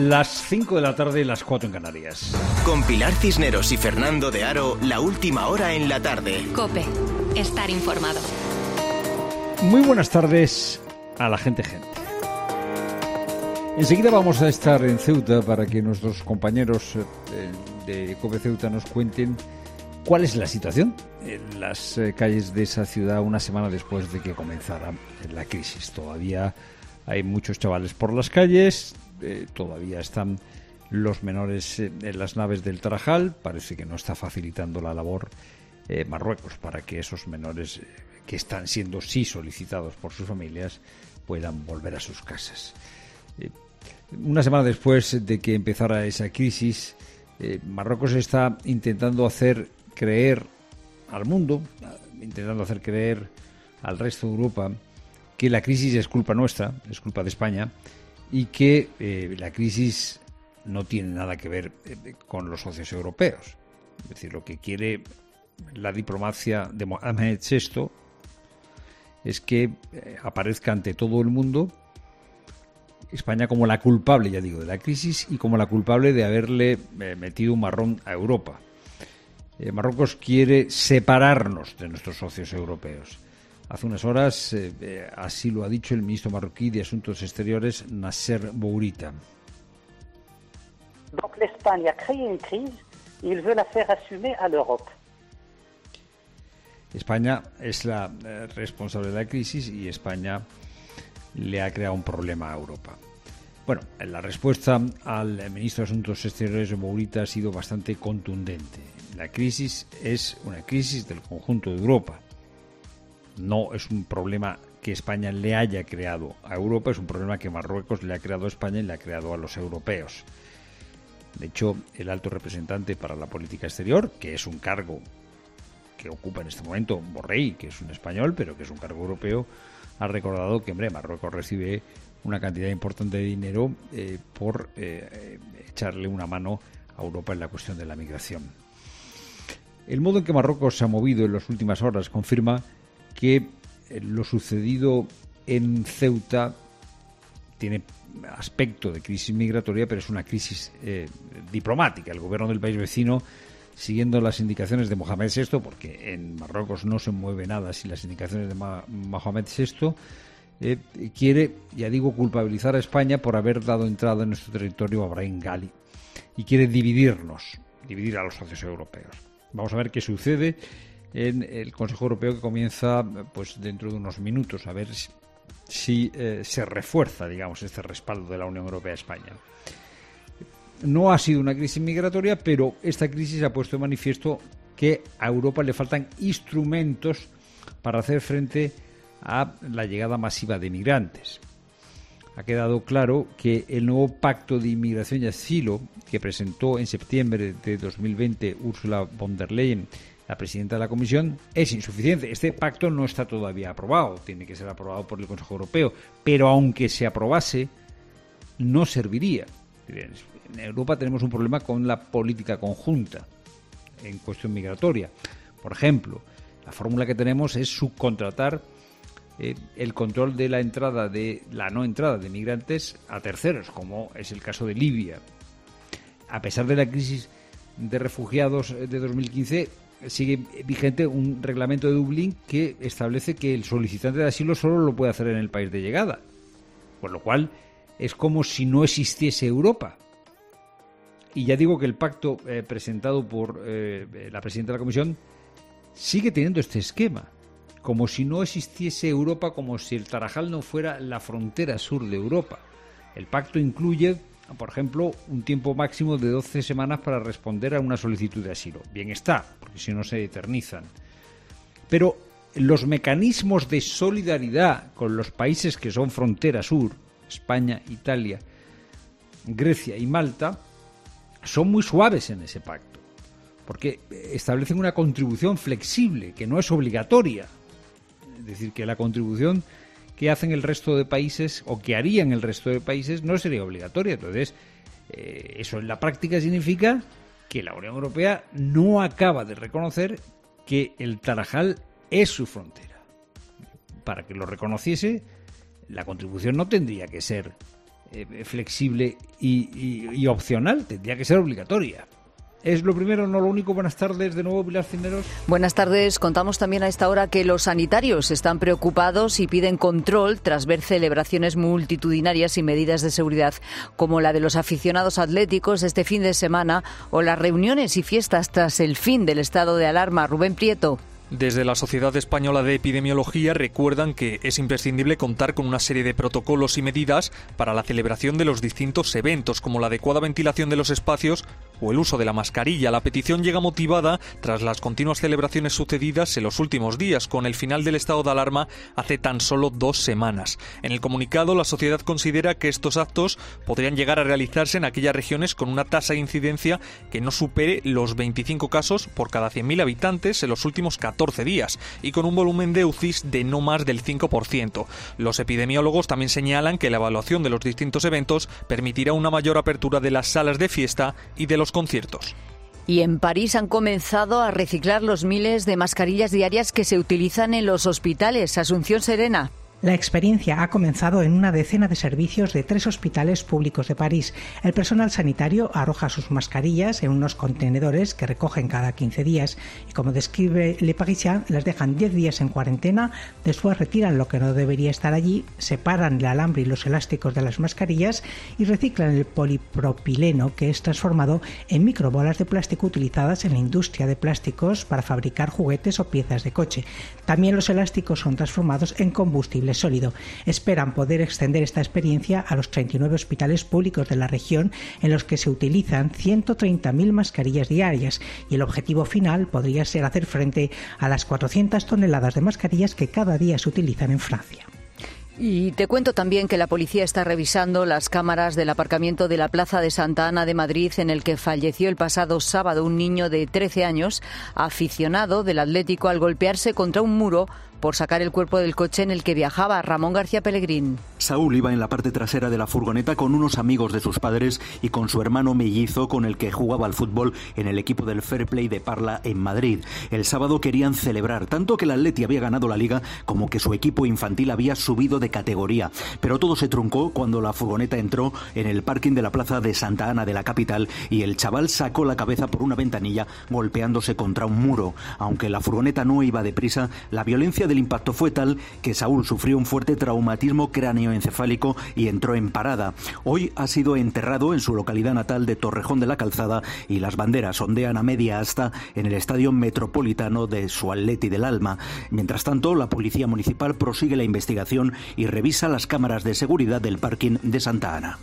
Las 5 de la tarde, las 4 en Canarias. Con Pilar Cisneros y Fernando de Aro, la última hora en la tarde. COPE. Estar informado. Muy buenas tardes a la gente. Enseguida vamos a estar en Ceuta para que nuestros compañeros de COPE Ceuta nos cuenten cuál es la situación en las calles de esa ciudad una semana después de que comenzara la crisis. Todavía hay muchos chavales por las calles, todavía están los menores en las naves del Tarajal. Parece que no está facilitando la labor Marruecos para que esos menores que están siendo sí solicitados por sus familias puedan volver a sus casas. Una semana después de que empezara esa crisis, Marruecos está intentando hacer creer al mundo, intentando hacer creer al resto de Europa que la crisis es culpa nuestra, es culpa de España, y que la crisis no tiene nada que ver con los socios europeos. Es decir, lo que quiere la diplomacia de Mohamed VI es que aparezca ante todo el mundo España como la culpable, ya digo, de la crisis y como la culpable de haberle metido un marrón a Europa. Marruecos quiere separarnos de nuestros socios europeos. Hace unas horas así lo ha dicho el ministro marroquí de Asuntos Exteriores, Nasser Bourita. Donc l'Espagne a créé une crise et il veut la faire assumer à l'Europe. España es la responsable de la crisis y España le ha creado un problema a Europa. Bueno, la respuesta al ministro de Asuntos Exteriores Bourita ha sido bastante contundente. La crisis es una crisis del conjunto de Europa. No es un problema que España le haya creado a Europa, es un problema que Marruecos le ha creado a España y le ha creado a los europeos. De hecho, el alto representante para la política exterior, que es un cargo que ocupa en este momento Borrell, que es un español, pero que es un cargo europeo, ha recordado que, Marruecos recibe una cantidad importante de dinero por echarle una mano a Europa en la cuestión de la migración. El modo en que Marruecos se ha movido en las últimas horas confirma que lo sucedido en Ceuta tiene aspecto de crisis migratoria, pero es una crisis diplomática. El gobierno del país vecino, siguiendo las indicaciones de Mohamed VI, porque en Marruecos no se mueve nada sin las indicaciones de Mohamed VI, quiere, ya digo, culpabilizar a España por haber dado entrada en nuestro territorio a Brahim Ghali y quiere dividir a los socios europeos. Vamos a ver qué sucede en el Consejo Europeo que comienza pues dentro de unos minutos, a ver si se refuerza, digamos, este respaldo de la Unión Europea a España. No ha sido una crisis migratoria, pero esta crisis ha puesto de manifiesto que a Europa le faltan instrumentos para hacer frente a la llegada masiva de migrantes. Ha quedado claro que el nuevo pacto de inmigración y asilo que presentó en septiembre de 2020 Ursula von der Leyen, la presidenta de la Comisión, es insuficiente. Este pacto no está todavía aprobado, tiene que ser aprobado por el Consejo Europeo, pero aunque se aprobase, no serviría. En Europa tenemos un problema con la política conjunta en cuestión migratoria. Por ejemplo, la fórmula que tenemos es subcontratar el control de la no entrada de migrantes a terceros, como es el caso de Libia. A pesar de la crisis de refugiados de 2015, sigue vigente un reglamento de Dublín que establece que el solicitante de asilo solo lo puede hacer en el país de llegada, con lo cual es como si no existiese Europa. Y ya digo que el pacto presentado por la presidenta de la Comisión sigue teniendo este esquema, como si no existiese Europa, como si el Tarajal no fuera la frontera sur de Europa. El pacto incluye, por ejemplo, un tiempo máximo de 12 semanas para responder a una solicitud de asilo. Bien está, porque si no se eternizan. Pero los mecanismos de solidaridad con los países que son frontera sur, España, Italia, Grecia y Malta, son muy suaves en ese pacto, porque establecen una contribución flexible, que no es obligatoria. Es decir, que la contribución que hacen el resto de países o que harían el resto de países no sería obligatoria. Entonces, eso en la práctica significa que la Unión Europea no acaba de reconocer que el Tarajal es su frontera. Para que lo reconociese, la contribución no tendría que ser flexible y opcional, tendría que ser obligatoria. Es lo primero, no lo único. Buenas tardes de nuevo, Pilar Cisneros. Buenas tardes. Contamos también a esta hora que los sanitarios están preocupados y piden control tras ver celebraciones multitudinarias y medidas de seguridad como la de los aficionados atléticos este fin de semana o las reuniones y fiestas tras el fin del estado de alarma. Rubén Prieto. Desde la Sociedad Española de Epidemiología recuerdan que es imprescindible contar con una serie de protocolos y medidas para la celebración de los distintos eventos, como la adecuada ventilación de los espacios o el uso de la mascarilla. La petición llega motivada tras las continuas celebraciones sucedidas en los últimos días, con el final del estado de alarma hace tan solo 2 semanas. En el comunicado, la sociedad considera que estos actos podrían llegar a realizarse en aquellas regiones con una tasa de incidencia que no supere los 25 casos por cada 100.000 habitantes en los últimos 14 días y con un volumen de UCIs de no más del 5%. Los epidemiólogos también señalan que la evaluación de los distintos eventos permitirá una mayor apertura de las salas de fiesta y de los conciertos. Y en París han comenzado a reciclar los miles de mascarillas diarias que se utilizan en los hospitales. Asunción Serena. La experiencia ha comenzado en una decena de servicios de 3 hospitales públicos de París. El personal sanitario arroja sus mascarillas en unos contenedores que recogen cada 15 días y, como describe Le Parisien, las dejan 10 días en cuarentena, después retiran lo que no debería estar allí, separan el alambre y los elásticos de las mascarillas y reciclan el polipropileno, que es transformado en microbolas de plástico utilizadas en la industria de plásticos para fabricar juguetes o piezas de coche. También los elásticos son transformados en combustible sólido. Esperan poder extender esta experiencia a los 39 hospitales públicos de la región en los que se utilizan 130.000 mascarillas diarias y el objetivo final podría ser hacer frente a las 400 toneladas de mascarillas que cada día se utilizan en Francia. Y te cuento también que la policía está revisando las cámaras del aparcamiento de la Plaza de Santa Ana de Madrid, en el que falleció el pasado sábado un niño de 13 años, aficionado del Atlético, al golpearse contra un muro por sacar el cuerpo del coche en el que viajaba. Ramón García Pellegrín. Saúl iba en la parte trasera de la furgoneta con unos amigos de sus padres y con su hermano mellizo, con el que jugaba al fútbol en el equipo del Fair Play de Parla en Madrid. El sábado querían celebrar, tanto que el Atleti había ganado la Liga como que su equipo infantil había subido de categoría. Pero todo se truncó cuando la furgoneta entró en el parking de la Plaza de Santa Ana de la capital y el chaval sacó la cabeza por una ventanilla golpeándose contra un muro. Aunque la furgoneta no iba deprisa, la violencia del impacto fue tal que Saúl sufrió un fuerte traumatismo cráneoencefálico y entró en parada. Hoy ha sido enterrado en su localidad natal de Torrejón de la Calzada y las banderas ondean a media asta en el estadio metropolitano de su Atleti del alma. Mientras tanto, la policía municipal prosigue la investigación y revisa las cámaras de seguridad del parking de Santa Ana.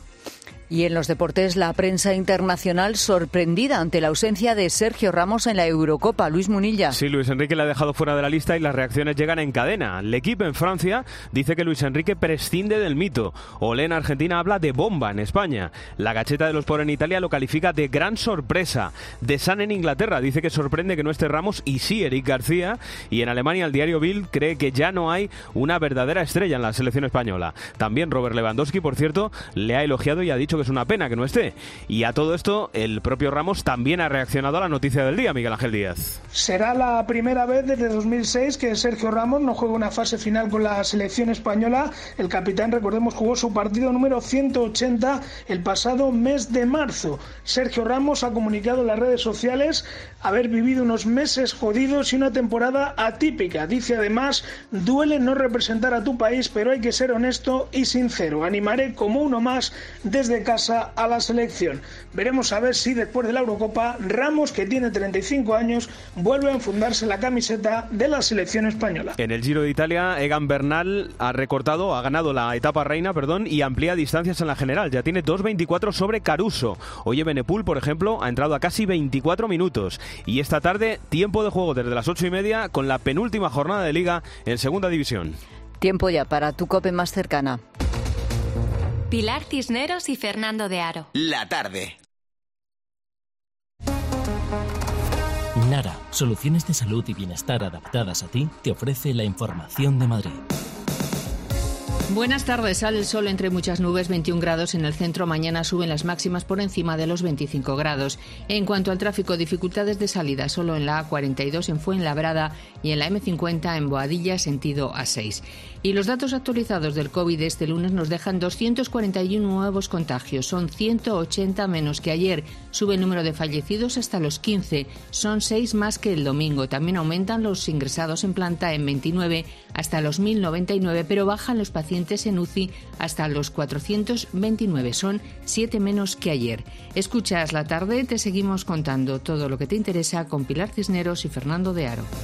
Y en los deportes, la prensa internacional sorprendida ante la ausencia de Sergio Ramos en la Eurocopa. Luis Munilla. Sí, Luis Enrique le ha dejado fuera de la lista y las reacciones llegan en cadena. L'Equipe en Francia dice que Luis Enrique prescinde del mito. Olé en Argentina habla de bomba en España. La Gaceta de los Sport en Italia lo califica de gran sorpresa. The Sun en Inglaterra dice que sorprende que no esté Ramos y sí Eric García. Y en Alemania el diario Bild cree que ya no hay una verdadera estrella en la selección española. También Robert Lewandowski, por cierto, le ha elogiado y ha dicho que es una pena que no esté. Y a todo esto, el propio Ramos también ha reaccionado a la noticia del día, Miguel Ángel Díaz. Será la primera vez desde 2006 que Sergio Ramos no juega una fase final con la selección española. El capitán, recordemos, jugó su partido número 180 el pasado mes de marzo. Sergio Ramos ha comunicado en las redes sociales haber vivido unos meses jodidos y una temporada atípica. Dice además: duele no representar a tu país, pero hay que ser honesto y sincero. Animaré como uno más desde casa a la selección. Veremos a ver si después de la Eurocopa Ramos, que tiene 35 años, vuelve a enfundarse la camiseta de la selección española. En el Giro de Italia, Egan Bernal ha ganado la etapa reina, y amplía distancias en la general. Ya tiene 2.24 sobre Caruso. Hoy Evenepoel, por ejemplo, ha entrado a casi 24 minutos. Y esta tarde, tiempo de juego desde las 8:30 con la penúltima jornada de Liga en Segunda División. Tiempo ya para tu COPE más cercana. Pilar Cisneros y Fernando de Aro. La tarde. Nara, soluciones de salud y bienestar adaptadas a ti, te ofrece la información de Madrid. Buenas tardes. Sale el sol entre muchas nubes, 21 grados en el centro. Mañana suben las máximas por encima de los 25 grados. En cuanto al tráfico, dificultades de salida solo en la A42 en Fuenlabrada y en la M50 en Boadilla, sentido A6. Y los datos actualizados del COVID de este lunes nos dejan 241 nuevos contagios. Son 180 menos que ayer. Sube el número de fallecidos hasta los 15. Son 6 más que el domingo. También aumentan los ingresados en planta en 29 hasta los 1.099, pero bajan los pacientes en UCI hasta los 429. Son 7 menos que ayer. Escuchas La Tarde, te seguimos contando todo lo que te interesa con Pilar Cisneros y Fernando de Aro.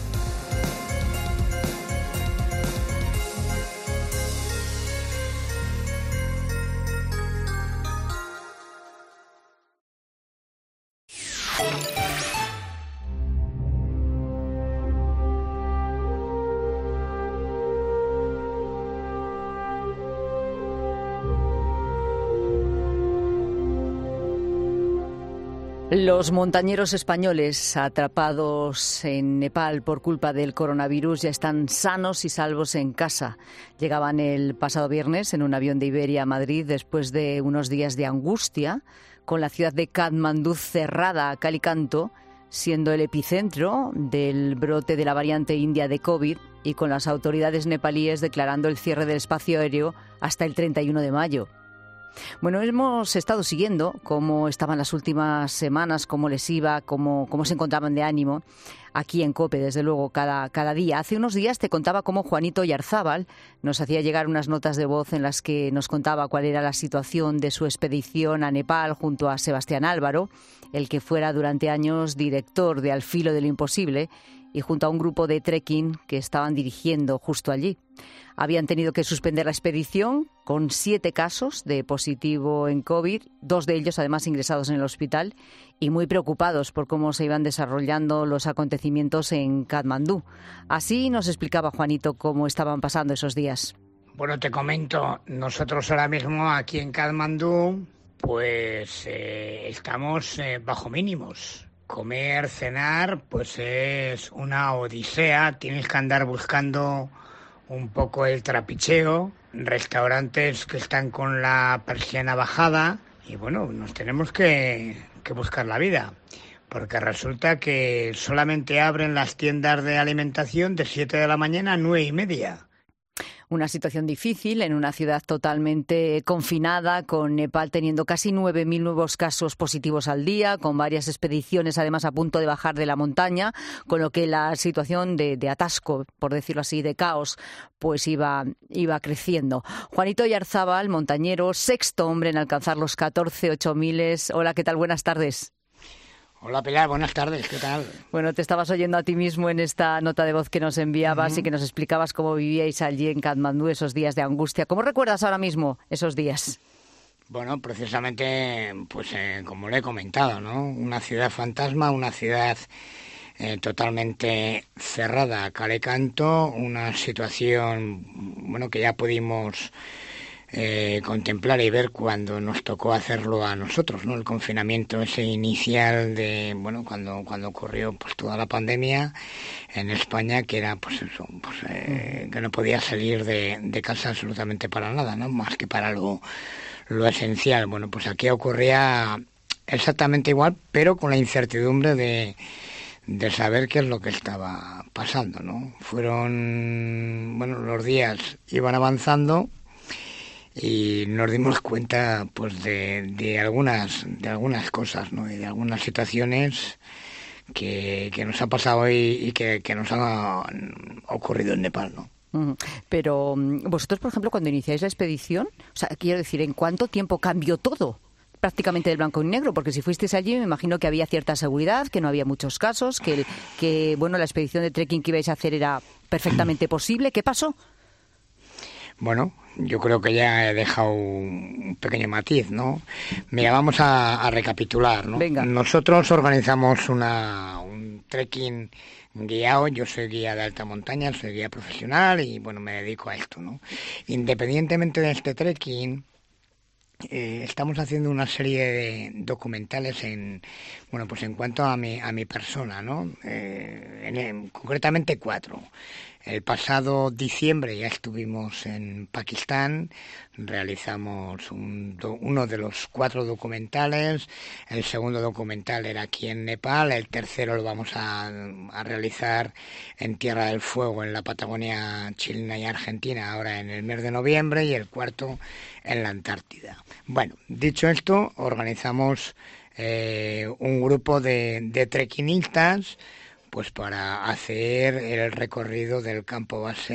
Los montañeros españoles atrapados en Nepal por culpa del coronavirus ya están sanos y salvos en casa. Llegaban el pasado viernes en un avión de Iberia a Madrid después de unos días de angustia, con la ciudad de Katmandú cerrada a cal y canto, siendo el epicentro del brote de la variante india de COVID y con las autoridades nepalíes declarando el cierre del espacio aéreo hasta el 31 de mayo. Bueno, hemos estado siguiendo cómo estaban las últimas semanas, cómo les iba, cómo se encontraban de ánimo aquí en COPE, desde luego, cada día. Hace unos días te contaba cómo Juanito Oyarzábal nos hacía llegar unas notas de voz en las que nos contaba cuál era la situación de su expedición a Nepal junto a Sebastián Álvaro, el que fuera durante años director de Al Filo de lo Imposible, y junto a un grupo de trekking que estaban dirigiendo justo allí. Habían tenido que suspender la expedición con 7 casos de positivo en COVID, 2 de ellos además ingresados en el hospital, y muy preocupados por cómo se iban desarrollando los acontecimientos en Katmandú. Así nos explicaba Juanito cómo estaban pasando esos días. Bueno, te comento, nosotros ahora mismo aquí en Katmandú, pues estamos bajo mínimos. Comer, cenar, pues es una odisea, tienes que andar buscando un poco el trapicheo, restaurantes que están con la persiana bajada y bueno, nos tenemos que buscar la vida, porque resulta que solamente abren las tiendas de alimentación de 7 de la mañana a 9:30. Una situación difícil en una ciudad totalmente confinada, con Nepal teniendo casi 9.000 nuevos casos positivos al día, con varias expediciones además a punto de bajar de la montaña, con lo que la situación de atasco, por decirlo así, de caos, pues iba creciendo. Juanito Oyarzábal, montañero, 6º hombre en alcanzar los 14 8000. Hola, ¿qué tal? Buenas tardes. Hola Pilar, buenas tardes, ¿qué tal? Bueno, te estabas oyendo a ti mismo en esta nota de voz que nos enviabas y que nos explicabas cómo vivíais allí en Katmandú esos días de angustia. ¿Cómo recuerdas ahora mismo esos días? Bueno, precisamente, pues como le he comentado, ¿no? Una ciudad fantasma, una ciudad totalmente cerrada a cal y canto, una situación, bueno, que ya pudimos contemplar y ver cuando nos tocó hacerlo a nosotros, ¿no? El confinamiento ese inicial de, bueno, cuando ocurrió pues toda la pandemia en España, que era pues eso, pues que no podía salir de casa absolutamente para nada, ¿no? Más que para lo esencial. Bueno, pues aquí ocurría exactamente igual, pero con la incertidumbre de saber qué es lo que estaba pasando, ¿no? Bueno, los días iban avanzando y nos dimos cuenta pues de algunas cosas, ¿no? Y de algunas situaciones que nos ha pasado y que nos han ocurrido en Nepal, ¿no? Pero vosotros, por ejemplo, cuando iniciáis la expedición, o sea, quiero decir, ¿en cuánto tiempo cambió todo? Prácticamente del blanco y negro, porque si fuisteis allí me imagino que había cierta seguridad, que no había muchos casos, que bueno, la expedición de trekking que ibais a hacer era perfectamente posible. ¿Qué pasó? Bueno, yo creo que ya he dejado un pequeño matiz, ¿no? Mira, vamos a recapitular, ¿no? Venga. Nosotros organizamos un trekking guiado. Yo soy guía de alta montaña, soy guía profesional y, bueno, me dedico a esto, ¿no? Independientemente de este trekking, estamos haciendo una serie de documentales en cuanto a mi persona, ¿no? Concretamente 4. El pasado diciembre ya estuvimos en Pakistán, realizamos uno de los 4 documentales, el segundo documental era aquí en Nepal, el tercero lo vamos a realizar en Tierra del Fuego, en la Patagonia chilena y Argentina, ahora en el mes de noviembre, y el cuarto en la Antártida. Bueno, dicho esto, organizamos un grupo de trekkinistas, pues para hacer el recorrido del campo base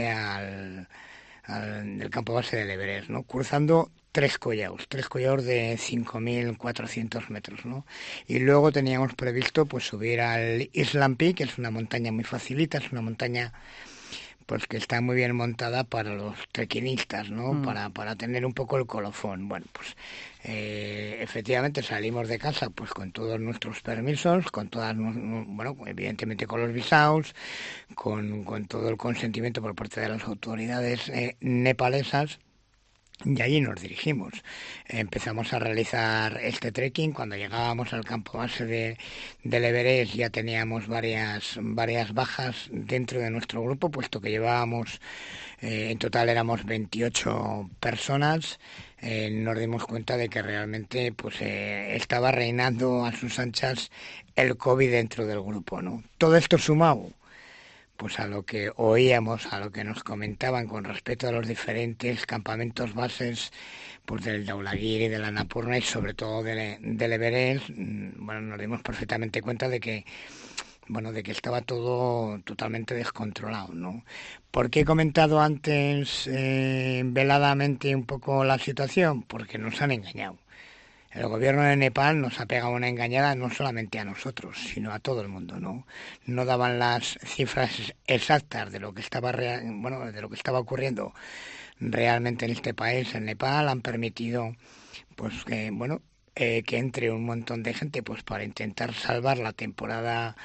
del campo base del Everest, ¿no? Cruzando 3 collados de 5.400 metros, ¿no? Y luego teníamos previsto pues subir al Island Peak, que es una montaña muy facilita, es una montaña pues que está muy bien montada para los trekkinistas, ¿no? Para tener un poco el colofón. Bueno, pues efectivamente salimos de casa pues con todos nuestros permisos, con todas, bueno, evidentemente con los visados, con todo el consentimiento por parte de las autoridades nepalesas. Y allí nos dirigimos. Empezamos a realizar este trekking. Cuando llegábamos al campo base del Everest ya teníamos varias bajas dentro de nuestro grupo, puesto que llevábamos, en total éramos 28 personas. Nos dimos cuenta de que realmente pues estaba reinando a sus anchas el COVID dentro del grupo, ¿no? Todo esto sumado pues a lo que oíamos, a lo que nos comentaban con respecto a los diferentes campamentos bases pues del Dhaulagiri, de la Annapurna y sobre todo del Everest. Bueno, nos dimos perfectamente cuenta de que estaba todo totalmente descontrolado, ¿no? ¿Por qué he comentado antes veladamente un poco la situación? Porque nos han engañado. El gobierno de Nepal nos ha pegado una engañada no solamente a nosotros, sino a todo el mundo, ¿no? No daban las cifras exactas de lo que estaba de lo que estaba ocurriendo realmente en este país, en Nepal. Han permitido pues que entre un montón de gente pues para intentar salvar la temporada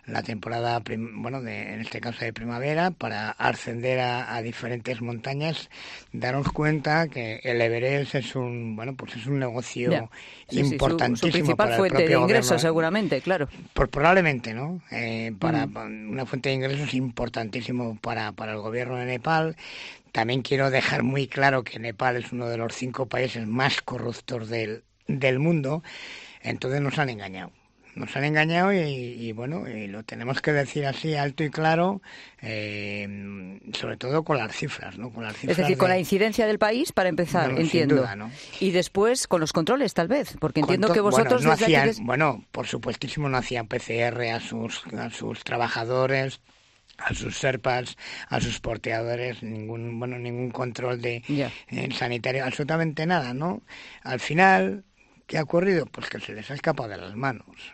en este caso de primavera, para ascender a diferentes montañas. Daros cuenta que el Everest es un negocio importantísimo, su principal para fuente el propio de ingresos, gobierno, seguramente, claro. Pues probablemente, ¿no? Para una fuente de ingresos importantísimo para el gobierno de Nepal. También quiero dejar muy claro que Nepal es uno de los 5 países más corruptos del mundo. Entonces nos han engañado y lo tenemos que decir así alto y claro, sobre todo con las cifras, ¿no? Es decir, con la incidencia del país, para empezar, entiendo. Sin duda, ¿no? Y después con los controles, tal vez, porque entiendo que vosotros... por supuestísimo no hacían PCR a sus trabajadores, a sus serpas, a sus porteadores, ningún control sanitario, absolutamente nada, ¿no? Al final, ¿qué ha ocurrido? Pues que se les ha escapado de las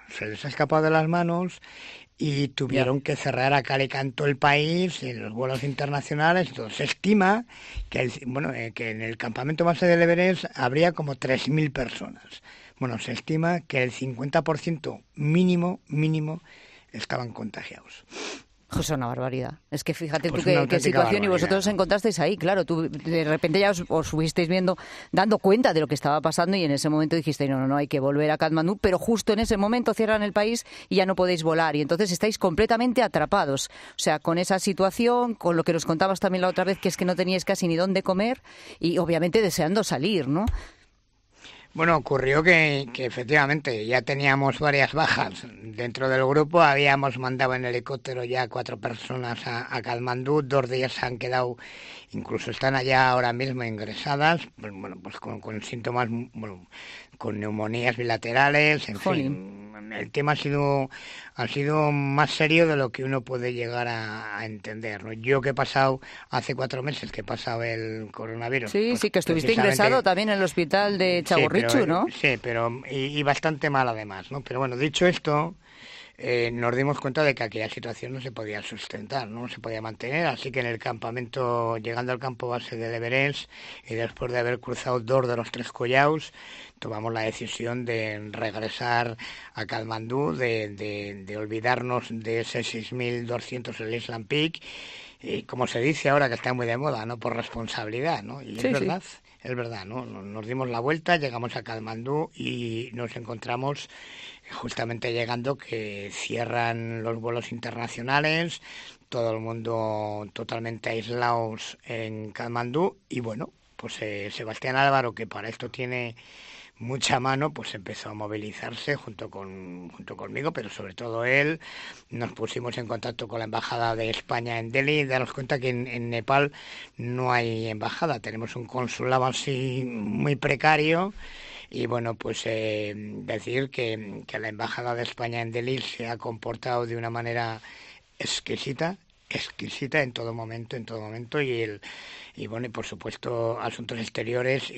manos y tuvieron que cerrar a cal y canto el país y los vuelos internacionales. Entonces se estima que que en el campamento base del Everest habría como 3.000 personas. Bueno, se estima que el 50% mínimo estaban contagiados. Es una barbaridad. Es que fíjate tú qué situación, y vosotros os encontrasteis ahí, claro. Tú de repente ya os fuisteis dando cuenta de lo que estaba pasando, y en ese momento dijisteis, no, hay que volver a Katmandú, pero justo en ese momento cierran el país y ya no podéis volar, y entonces estáis completamente atrapados. O sea, con esa situación, con lo que nos contabas también la otra vez, que es que no teníais casi ni dónde comer y obviamente deseando salir, ¿no? Bueno, ocurrió que efectivamente ya teníamos varias bajas dentro del grupo. Habíamos mandado en helicóptero ya 4 personas a Katmandú. 2 de ellas se han quedado, incluso están allá ahora mismo ingresadas, pues con síntomas, con neumonías bilaterales, en fin. El tema ha sido más serio de lo que uno puede llegar a entender, ¿no? Yo que he pasado hace 4 meses que he pasado el coronavirus. Sí, que estuviste ingresado también en el hospital de Txagorritxu, ¿no? Sí, pero y bastante mal además, ¿no? Pero bueno, dicho esto, nos dimos cuenta de que aquella situación no se podía sustentar, no se podía mantener, así que en el campamento, llegando al campo base del Everest, y después de haber cruzado 2 de los 3 collados, tomamos la decisión de regresar a Katmandú, de olvidarnos de ese 6.200 el Island Peak, y como se dice ahora, que está muy de moda, ¿no? Por responsabilidad, ¿no? Y es verdad. Es verdad, ¿no? Nos dimos la vuelta, llegamos a Katmandú y nos encontramos justamente llegando que cierran los vuelos internacionales, todo el mundo totalmente aislados en Katmandú, y bueno, pues Sebastián Álvaro, que para esto tiene mucha mano, pues empezó a movilizarse junto conmigo, pero sobre todo él. Nos pusimos en contacto con la Embajada de España en Delhi y darnos cuenta que en Nepal no hay embajada, tenemos un consulado así muy precario. Y bueno, pues decir que la Embajada de España en Delhi se ha comportado de una manera exquisita en todo momento, y bueno, y por supuesto Asuntos Exteriores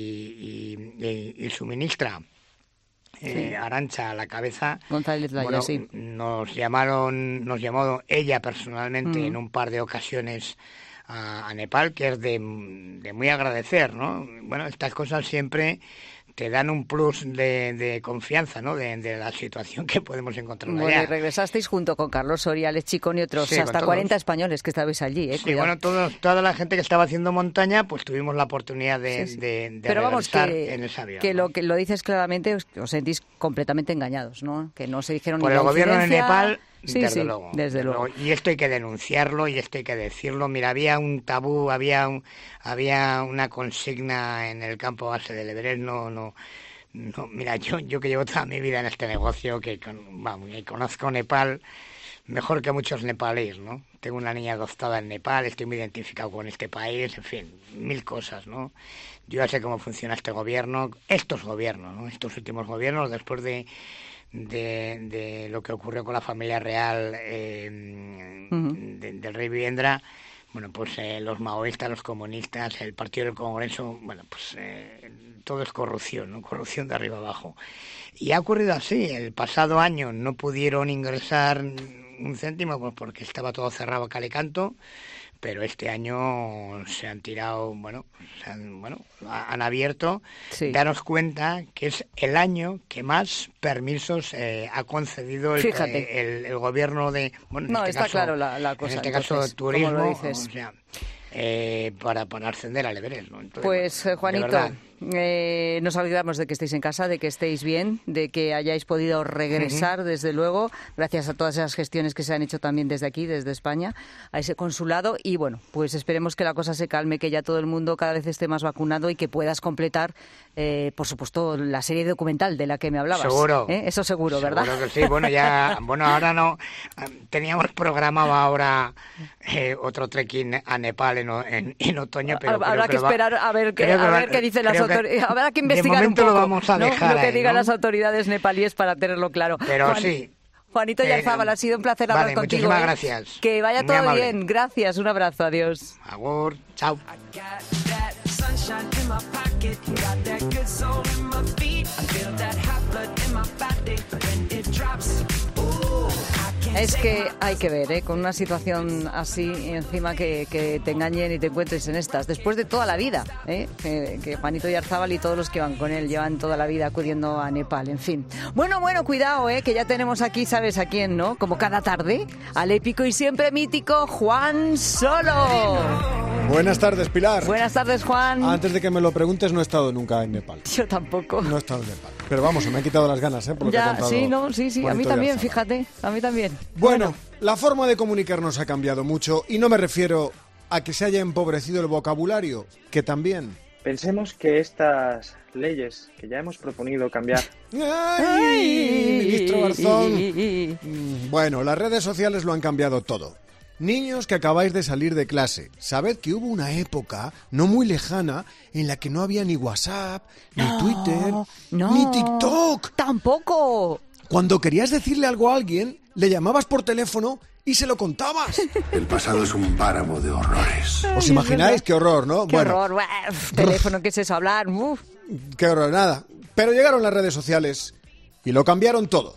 y su ministra Arantxa a la cabeza. González Laya, bueno, sí. Nos llamó ella personalmente en un par de ocasiones a Nepal, que es de muy agradecer, ¿no? Bueno, estas cosas siempre te dan un plus de confianza, ¿no? De la situación que podemos encontrar allá. Bueno, y regresasteis junto con Carlos Soria, Alex Chicón y otros, sí, hasta 40 españoles que estabais allí, Sí, cuidado. Bueno, toda la gente que estaba haciendo montaña, pues tuvimos la oportunidad de Pero vamos, en ese avión. Que lo que lo dices claramente, os sentís completamente engañados, ¿no? Que no se dijeron por ni el gobierno de Nepal. Sí, desde luego. Y esto hay que denunciarlo y esto hay que decirlo. Mira, había un tabú, había una consigna en el campo base del Everest, no, mira, yo que llevo toda mi vida en este negocio, que conozco Nepal mejor que muchos nepalíes, ¿no? Tengo una niña adoptada en Nepal, estoy muy identificado con este país, en fin, 1000 cosas, ¿no? Yo ya sé cómo funciona este gobierno, estos gobiernos, ¿no? Estos últimos gobiernos, después de lo que ocurrió con la familia real del rey Virendra. Bueno, pues los maoístas, los comunistas, el Partido del Congreso, bueno, pues todo es corrupción, ¿no? Corrupción de arriba abajo. Y ha ocurrido así. El pasado año no pudieron ingresar un céntimo, pues porque estaba todo cerrado a cal y canto, pero este año se han tirado, han abierto. Sí. Daros cuenta que es el año que más permisos ha concedido el gobierno de... Bueno, no, está claro la cosa. En este caso, turismo, o sea, para ascender al Everest, ¿no? Entonces, pues, Juanito, nos alegramos de que estéis en casa, de que estéis bien, de que hayáis podido regresar, desde luego, gracias a todas esas gestiones que se han hecho también desde aquí, desde España, a ese consulado. Y bueno, pues esperemos que la cosa se calme, que ya todo el mundo cada vez esté más vacunado y que puedas completar, por supuesto, la serie documental de la que me hablabas. Seguro. Eso seguro, ¿verdad? Seguro que sí. Bueno, ahora no. Teníamos programado ahora otro trekking a Nepal en otoño, pero habrá que esperar a ver qué dicen las autoridades. Habrá que investigar un poco, lo vamos a dejar lo que ahí, digan ¿no? las autoridades nepalíes para tenerlo claro. Pero sí. Juanito Yarzábal, ha sido un placer hablar contigo. Muchísimas gracias. Que vaya muy todo amable. bien. Gracias, un abrazo, adiós. Agur, chao. Es que hay que ver, con una situación así, encima que te engañen y te encuentres en estas, después de toda la vida, que Juanito Yarzábal y todos los que van con él llevan toda la vida acudiendo a Nepal, en fin. Bueno, cuidado, que ya tenemos aquí, ¿sabes a quién, no? Como cada tarde, al épico y siempre mítico Juan Solo. Buenas tardes, Pilar. Buenas tardes, Juan. Antes de que me lo preguntes, no he estado nunca en Nepal. Yo tampoco. No he estado en Nepal. Pero vamos, se me han quitado las ganas, por lo que ha contado. Sí, a mí también, fíjate, a mí también. Bueno, la forma de comunicarnos ha cambiado mucho y no me refiero a que se haya empobrecido el vocabulario, que también. Pensemos que estas leyes que ya hemos proponido cambiar... ¡Ay, ministro Garzón! Bueno, las redes sociales lo han cambiado todo. Niños que acabáis de salir de clase, sabed que hubo una época no muy lejana en la que no había ni WhatsApp, ni Twitter, ni TikTok. ¡Tampoco! Cuando querías decirle algo a alguien, le llamabas por teléfono y se lo contabas. El pasado es un páramo de horrores. ¿Os imagináis? ¡Qué horror!, ¿no? ¡Qué horror! Teléfono, ¿qué es eso? Hablar. ¡Qué horror! Nada. Pero llegaron las redes sociales y lo cambiaron todo.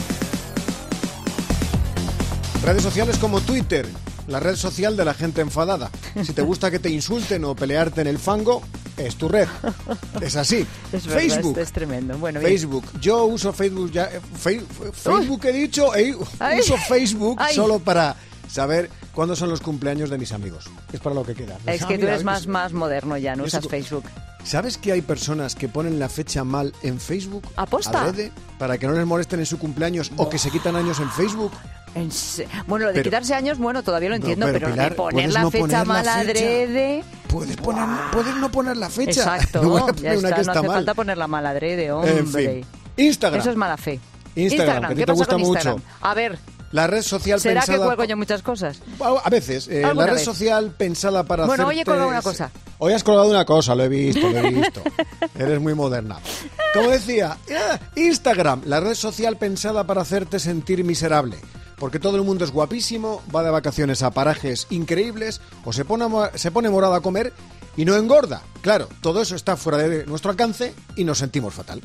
Redes sociales como Twitter, la red social de la gente enfadada. Si te gusta que te insulten o pelearte en el fango, es tu red. Es así. Es verdad, Facebook. Es tremendo. Bueno, Facebook. Yo uso Facebook ya. Facebook he dicho. Uso Facebook solo para saber cuándo son los cumpleaños de mis amigos. Es para lo que queda. Es que tú eres más moderno ya, no usas Facebook. ¿Sabes que hay personas que ponen la fecha mal en Facebook? ¿Aposta? Adrede, para que no les molesten en su cumpleaños o que se quitan años en Facebook. Bueno, lo de Pero- quitarse años, bueno, todavía lo entiendo, pero Pilar, de poner puedes la no fecha poner la mal fecha. adrede... Puedes no poner la fecha. Exacto, No voy a poner ya una está, que no está hace mal. falta poner la mal adrede, hombre. En fin. Instagram. Eso es mala fe. Instagram, que a ti ¿qué te pasa gusta con Instagram? mucho. A ver, La red social ¿será pensada... que cuelgo yo muchas cosas? A veces. La ¿Alguna red vez? social pensada para Bueno, hoy he hacerte... colgado una cosa. Hoy has colgado una cosa, lo he visto. Eres muy moderna. Como decía, Instagram, la red social pensada para hacerte sentir miserable. Porque todo el mundo es guapísimo, va de vacaciones a parajes increíbles, o se pone morado a comer y no engorda. Claro, todo eso está fuera de nuestro alcance y nos sentimos fatal.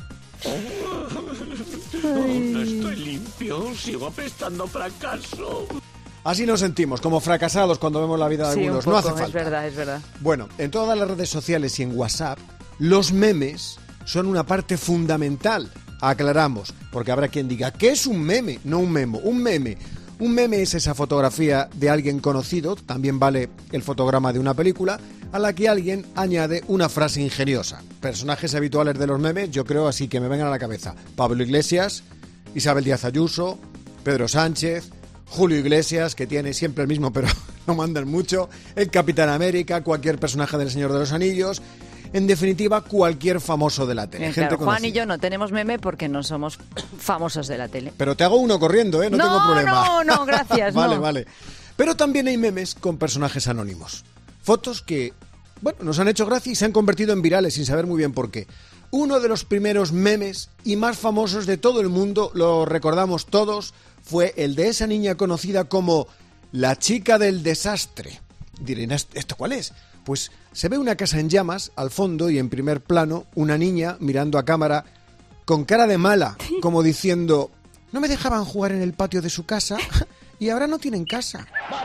No estoy limpio, sigo apestando fracaso. Así nos sentimos, como fracasados cuando vemos la vida de Sí, algunos. un No poco, hace falta. es verdad, es verdad. Bueno, en todas las redes sociales y en WhatsApp, los memes son una parte fundamental. Aclaramos, porque habrá quien diga, ¿qué es un meme? No un memo, un meme. Un meme es esa fotografía de alguien conocido, también vale el fotograma de una película, a la que alguien añade una frase ingeniosa. Personajes habituales de los memes, yo creo así que me vengan a la cabeza. Pablo Iglesias, Isabel Díaz Ayuso, Pedro Sánchez, Julio Iglesias, que tiene siempre el mismo pero no mandan mucho, el Capitán América, cualquier personaje del Señor de los Anillos, en definitiva cualquier famoso de la tele. Bien, Gente claro, Juan conocida. y yo no tenemos meme porque no somos famosos de la tele. Pero te hago uno corriendo, ¿eh? No tengo problema. No, gracias. Vale, no. vale. Pero también hay memes con personajes anónimos. Fotos que, bueno, nos han hecho gracia y se han convertido en virales sin saber muy bien por qué. Uno de los primeros memes y más famosos de todo el mundo, lo recordamos todos, fue el de esa niña conocida como la chica del desastre. Dirán, ¿esto cuál es? Pues se ve una casa en llamas al fondo y en primer plano una niña mirando a cámara con cara de mala, como diciendo, no me dejaban jugar en el patio de su casa y ahora no tienen casa.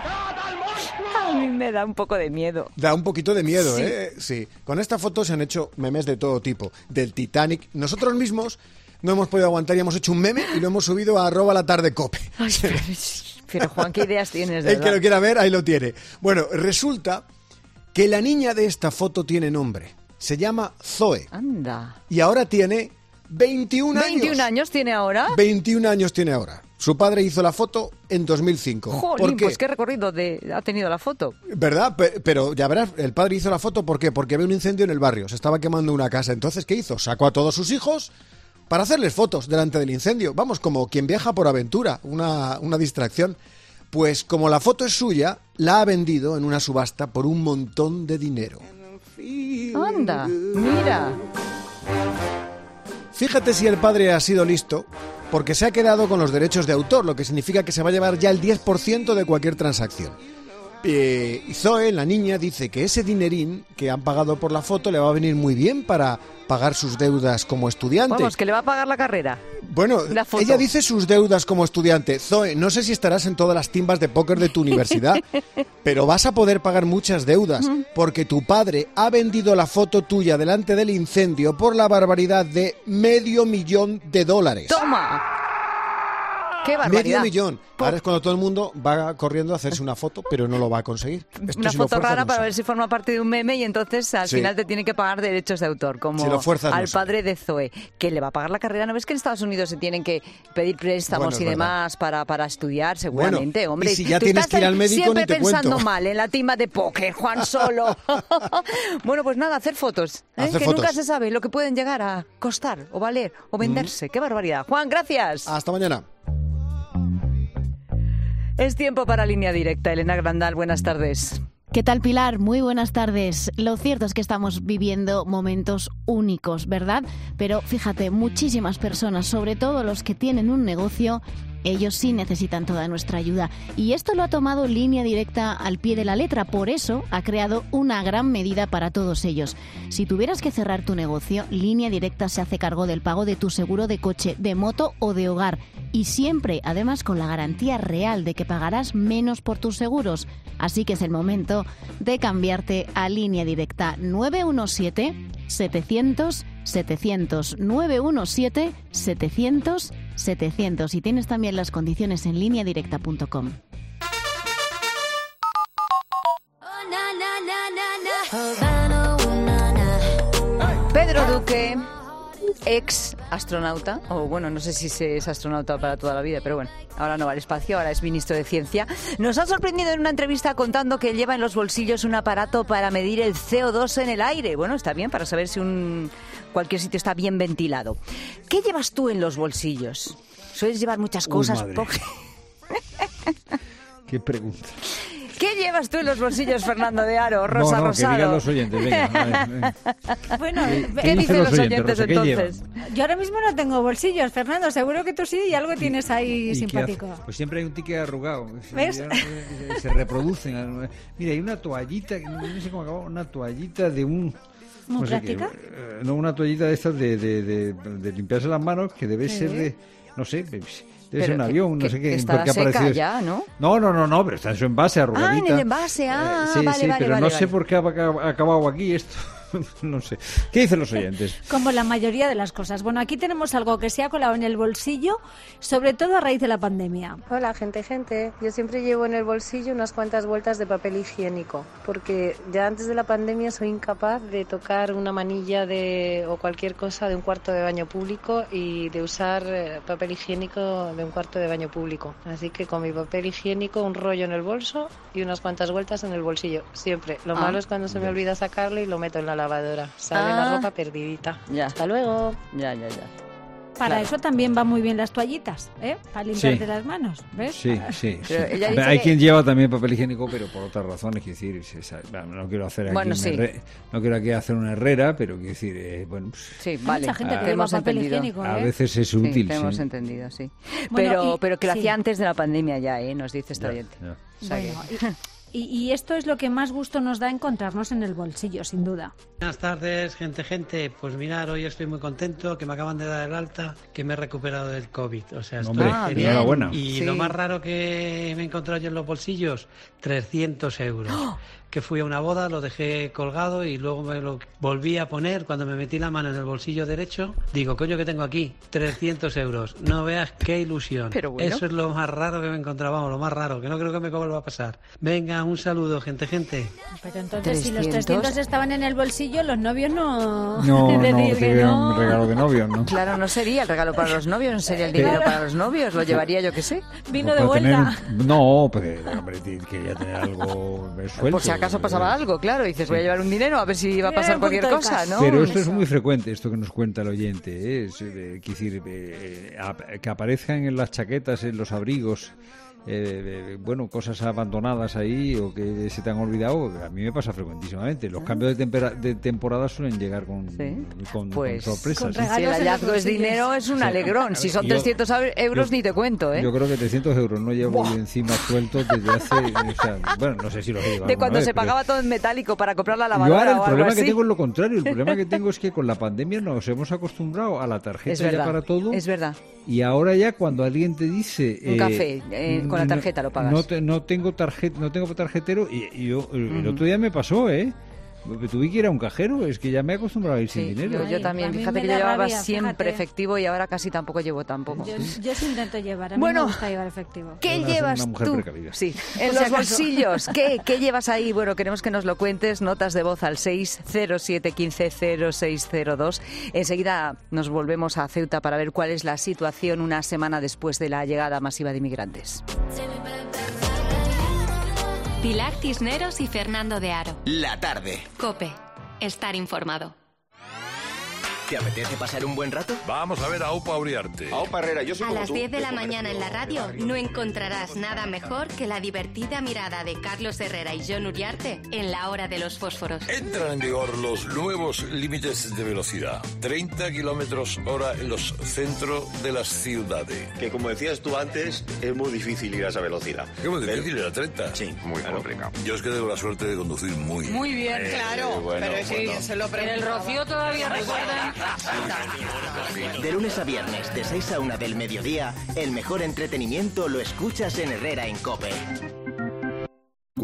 A mí me da un poco de miedo. Da un poquito de miedo, Sí. ¿eh? Sí. Con esta foto se han hecho memes de todo tipo. Del Titanic. Nosotros mismos no hemos podido aguantar y hemos hecho un meme y lo hemos subido a @latardecope. Ay, pero Juan, ¿qué ideas tienes, de El que verdad? lo quiera ver, ahí lo tiene. Bueno, resulta que la niña de esta foto tiene nombre. Se llama Zoe. Anda. Y ahora tiene 21 años. 21 años tiene ahora. 21 años tiene ahora. Su padre hizo la foto en 2005. Jolín, ¿Por qué? pues qué recorrido ha tenido la foto. ¿Verdad? Pero ya verás, el padre hizo la foto ¿por qué? Porque había un incendio en el barrio, se estaba quemando una casa. Entonces, ¿qué hizo? Sacó a todos sus hijos para hacerles fotos delante del incendio. Vamos, como quien viaja por aventura, una distracción. Pues como la foto es suya, la ha vendido en una subasta por un montón de dinero. Anda, mira. Fíjate si el padre ha sido listo, porque se ha quedado con los derechos de autor, lo que significa que se va a llevar ya el 10% de cualquier transacción. Y Zoe, la niña, dice que ese dinerín que han pagado por la foto le va a venir muy bien para pagar sus deudas como estudiante. Vamos, que le va a pagar la carrera. Bueno, La foto. ella dice sus deudas como estudiante. Zoe, no sé si estarás en todas las timbas de póker de tu universidad, pero vas a poder pagar muchas deudas, porque tu padre ha vendido la foto tuya delante del incendio por la barbaridad de $500,000. ¡Toma! ¡Qué barbaridad! $500,000. Ahora es cuando todo el mundo va corriendo a hacerse una foto, pero no lo va a conseguir. Esto Una si lo foto fuerzas, rara no para sale. ver si forma parte de un meme y entonces al Sí. final te tiene que pagar derechos de autor, como Si lo fuerzas, no al sale. padre de Zoe, que le va a pagar la carrera. ¿No ves que en Estados Unidos se tienen que pedir préstamos Bueno, es y verdad. demás para estudiar? Seguramente, Bueno, hombre. y si ya Tú tienes estás que ir al médico, siempre ni te pensando cuento. mal en la timba de póker, Juan Solo. Bueno, pues nada, hacer fotos. Hacer que fotos. nunca se sabe lo que pueden llegar a costar o valer o venderse. ¡Qué barbaridad! Juan, gracias. Hasta mañana. Es tiempo para Línea Directa. Elena Grandal, buenas tardes. ¿Qué tal, Pilar? Muy buenas tardes. Lo cierto es que estamos viviendo momentos únicos, ¿verdad? Pero fíjate, muchísimas personas, sobre todo los que tienen un negocio, ellos sí necesitan toda nuestra ayuda. Y esto lo ha tomado Línea Directa al pie de la letra. Por eso ha creado una gran medida para todos ellos. Si tuvieras que cerrar tu negocio, Línea Directa se hace cargo del pago de tu seguro de coche, de moto o de hogar. Y siempre, además, con la garantía real de que pagarás menos por tus seguros. Así que es el momento de cambiarte a Línea Directa. 917-700-700. 917-700-700. Y tienes también las condiciones en lineadirecta.com. Pedro Duque ex astronauta, o bueno, no sé si es astronauta para toda la vida, pero bueno, ahora no va al espacio, ahora es ministro de Ciencia, nos ha sorprendido en una entrevista contando que lleva en los bolsillos un aparato para medir el CO2 en el aire. Bueno, está bien, para saber si cualquier sitio está bien ventilado. ¿Qué llevas tú en los bolsillos? ¿Sueles llevar muchas cosas? ¿Qué pregunta? ¿Qué llevas tú en los bolsillos, Fernando de Aro, Rosa Rosado? Que digan los oyentes, venga. Bueno, ¿qué dicen los oyentes Rosa, entonces? Yo ahora mismo no tengo bolsillos, Fernando, seguro que tú sí y algo tienes ahí simpático. Pues siempre hay un ticket arrugado. ¿Ves? Se reproducen. Mira, hay una toallita, no sé cómo acabó, una toallita de un... ¿Muy no sé práctica? No, una toallita de estas de limpiarse las manos, que debe ser de... No sé... Debe ser un avión, no sé qué. Está seca ya, ¿no? No, pero está en su envase, arrugadita. Ah, en el envase, vale, pero no sé por qué ha acabado aquí esto. No sé. ¿Qué dicen los oyentes? Como la mayoría de las cosas. Bueno, aquí tenemos algo que se ha colado en el bolsillo, sobre todo a raíz de la pandemia. Hola, gente. Yo siempre llevo en el bolsillo unas cuantas vueltas de papel higiénico, porque ya antes de la pandemia soy incapaz de tocar una manilla o cualquier cosa de un cuarto de baño público y de usar papel higiénico de un cuarto de baño público. Así que con mi papel higiénico, un rollo en el bolso y unas cuantas vueltas en el bolsillo, siempre. Lo malo es cuando se me olvida sacarlo y lo meto en la lavadora. Sale la ropa perdidita. Ya. Hasta luego. Ya. Para eso también van muy bien las toallitas, ¿eh? Para limpiarte las manos, ¿ves? Sí. Hay quien lleva también papel higiénico, pero por otras razones, quiero decir, no quiero hacer aquí hacer una Herrera, pero quiero decir, bueno, pues, sí, vale. Mucha gente que lleva papel higiénico, a veces es útil, sí. Hemos entendido, sí. Bueno, pero que lo hacía antes de la pandemia ya, nos dice esta oyente. Y esto es lo que más gusto nos da encontrarnos en el bolsillo, sin duda. Buenas tardes, gente. Pues mirad, hoy estoy muy contento, que me acaban de dar el alta, que me he recuperado del COVID. O sea, estoy genial. Enhorabuena. Y lo más raro que me he encontrado yo en los bolsillos, 300 euros. ¡Oh! Que fui a una boda, lo dejé colgado y luego me lo volví a poner. Cuando me metí la mano en el bolsillo derecho, digo, coño, ¿qué tengo aquí? 300 euros. No veas qué ilusión. Pero bueno. Eso es lo más raro que me encontraba, lo más raro, que no creo que me vuelva a pasar. Venga, un saludo, gente. Pero entonces, si los 300 estaban en el bolsillo, los novios no... No, un regalo de novios, ¿no? Claro, no sería el regalo para los novios, no sería el dinero para los novios, lo llevaría yo que sé. Vino de vuelta. Hombre, quería tener algo suelto. Por si acaso pasaba algo, claro, dices, voy a llevar un dinero a ver si va a pasar cualquier cosa, ¿no? Pero esto es muy frecuente, esto que nos cuenta el oyente, es decir, que aparezcan en las chaquetas, en los abrigos, cosas abandonadas ahí o que se te han olvidado. A mí me pasa frecuentísimamente. Los cambios de temporada suelen llegar con sorpresas. Si el hallazgo es dinero, es un alegrón. Si son 300 euros, ni te cuento, ¿eh? Yo creo que 300 euros no llevo yo encima sueltos desde hace... no sé si lo he llevado. De cuando se pagaba todo en metálico para comprar la lavadora. Yo ahora el problema así. que tengo es lo contrario. El problema que tengo es que con la pandemia nos hemos acostumbrado a la tarjeta ya para todo. Es verdad. Y ahora ya cuando alguien te dice... un café, con la tarjeta lo pagas. No tengo tarjetero y yo el otro día me pasó, tuve que ir a un cajero, es que ya me he acostumbrado a ir sin dinero. Yo también, fíjate que yo llevaba siempre efectivo y ahora casi tampoco llevo tampoco. Yo sí intento llevar, a mí me gusta llevar efectivo. ¿Qué llevas tú? Sí, en los bolsillos, ¿qué llevas ahí? Bueno, queremos que nos lo cuentes, notas de voz al 607150602. Enseguida nos volvemos a Ceuta para ver cuál es la situación una semana después de la llegada masiva de inmigrantes. Pilar Cisneros y Fernando de Aro. La tarde. COPE. Estar informado. ¿Te apetece pasar un buen rato? Vamos a ver a Aupa Uriarte. Aupa Herrera, yo soy a como las tú. 10 de la mañana en la radio no encontrarás nada mejor que la divertida mirada de Carlos Herrera y Jon Uriarte en la hora de los fósforos. Entran en vigor los nuevos límites de velocidad. 30 kilómetros hora en los centros de las ciudades. Que como decías tú antes, es muy difícil ir a esa velocidad. ¿Qué muy difícil? ¿Era 30? Sí, muy complicado. Yo es que tengo la suerte de conducir muy bien, claro. Pero sí, se lo pregunto. En el Rocío todavía recuerdan. De lunes a viernes, de 6 a 1 del mediodía, el mejor entretenimiento lo escuchas en Herrera en COPE.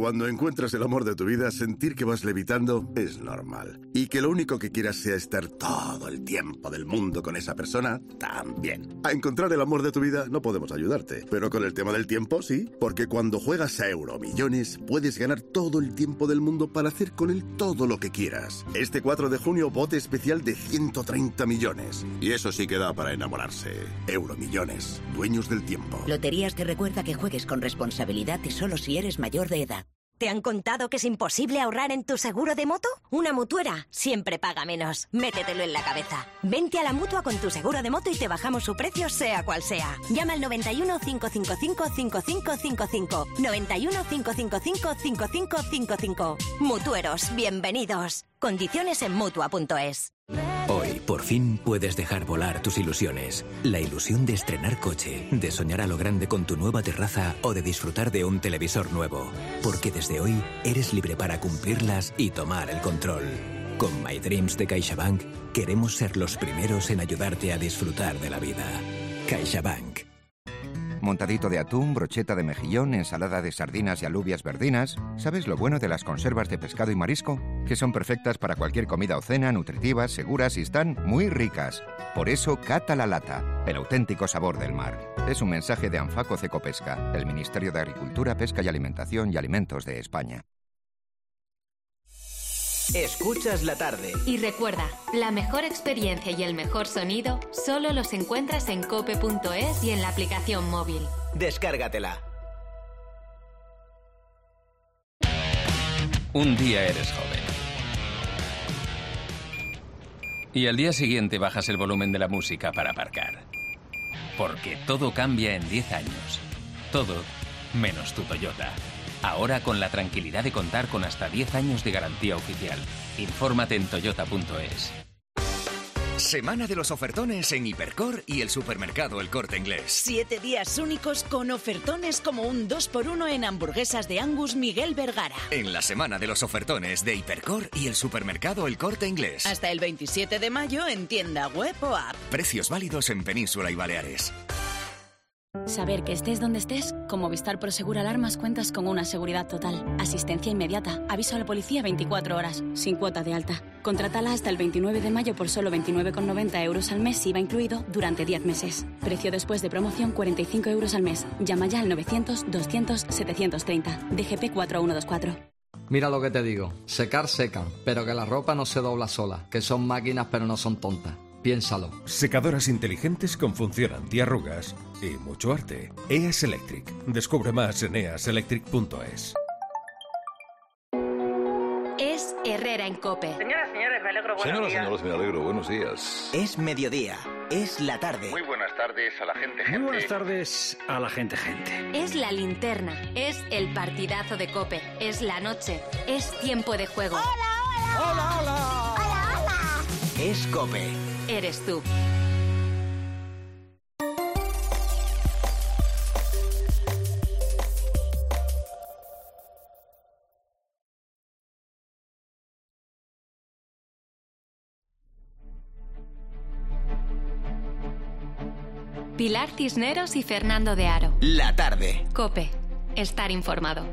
Cuando encuentras el amor de tu vida, sentir que vas levitando es normal. Y que lo único que quieras sea estar todo el tiempo del mundo con esa persona, también. A encontrar el amor de tu vida no podemos ayudarte. Pero con el tema del tiempo, sí. Porque cuando juegas a Euromillones, puedes ganar todo el tiempo del mundo para hacer con él todo lo que quieras. Este 4 de junio, bote especial de 130 millones. Y eso sí que da para enamorarse. Euromillones, dueños del tiempo. Loterías te recuerda que juegues con responsabilidad y solo si eres mayor de edad. ¿Te han contado que es imposible ahorrar en tu seguro de moto? Una mutuera siempre paga menos. Métetelo en la cabeza. Vente a la Mutua con tu seguro de moto y te bajamos su precio sea cual sea. Llama al 91 555 5555. 91 555 5555. Mutueros, bienvenidos. Condiciones en Mutua.es. Hoy, por fin, puedes dejar volar tus ilusiones. La ilusión de estrenar coche, de soñar a lo grande con tu nueva terraza o de disfrutar de un televisor nuevo. Porque desde hoy eres libre para cumplirlas y tomar el control. Con My Dreams de CaixaBank, queremos ser los primeros en ayudarte a disfrutar de la vida. CaixaBank. Montadito de atún, brocheta de mejillón, ensalada de sardinas y alubias verdinas. ¿Sabes lo bueno de las conservas de pescado y marisco? Que son perfectas para cualquier comida o cena, nutritivas, seguras y están muy ricas. Por eso, cata la lata, el auténtico sabor del mar. Es un mensaje de Anfaco Cecopesca, el Ministerio de Agricultura, Pesca y Alimentación y Alimentos de España. Escuchas la tarde. Y recuerda, la mejor experiencia y el mejor sonido solo los encuentras en cope.es y en la aplicación móvil. Descárgatela. Un día eres joven. Y al día siguiente bajas el volumen de la música para aparcar. Porque todo cambia en 10 años. Todo menos tu Toyota. Ahora con la tranquilidad de contar con hasta 10 años de garantía oficial. Infórmate en toyota.es. Semana de los ofertones en Hipercor y el supermercado El Corte Inglés. 7 días únicos con ofertones como un 2x1 en hamburguesas de Angus Miguel Vergara. En la semana de los ofertones de Hipercor y el supermercado El Corte Inglés. Hasta el 27 de mayo en tienda web o app. Precios válidos en Península y Baleares. Saber que estés donde estés, con Movistar Prosegur Alarmas cuentas con una seguridad total. Asistencia inmediata, aviso a la policía 24 horas, sin cuota de alta. Contrátala hasta el 29 de mayo por solo 29,90 euros al mes, IVA incluido, durante 10 meses. Precio después de promoción 45 euros al mes. Llama ya al 900-200-730. DGP 4124. Mira lo que te digo, secar secan, pero que la ropa no se dobla sola, que son máquinas pero no son tontas. Piénsalo. Secadoras inteligentes con función antiarrugas y mucho arte. EAS Electric. Descubre más en easelectric.es. Es Herrera en COPE. Señoras, señores, me alegro, buenos días. Señoras, me alegro, buenos días. Es mediodía, es la tarde. Muy buenas tardes a la gente. Muy buenas tardes a la gente. Es la linterna, es el partidazo de COPE, es la noche, es tiempo de juego. ¡Hola, hola! ¡Hola, hola! ¡Hola, hola! Es COPE. Eres tú. Pilar Cisneros y Fernando de Aro. La tarde. COPE. Estar informado.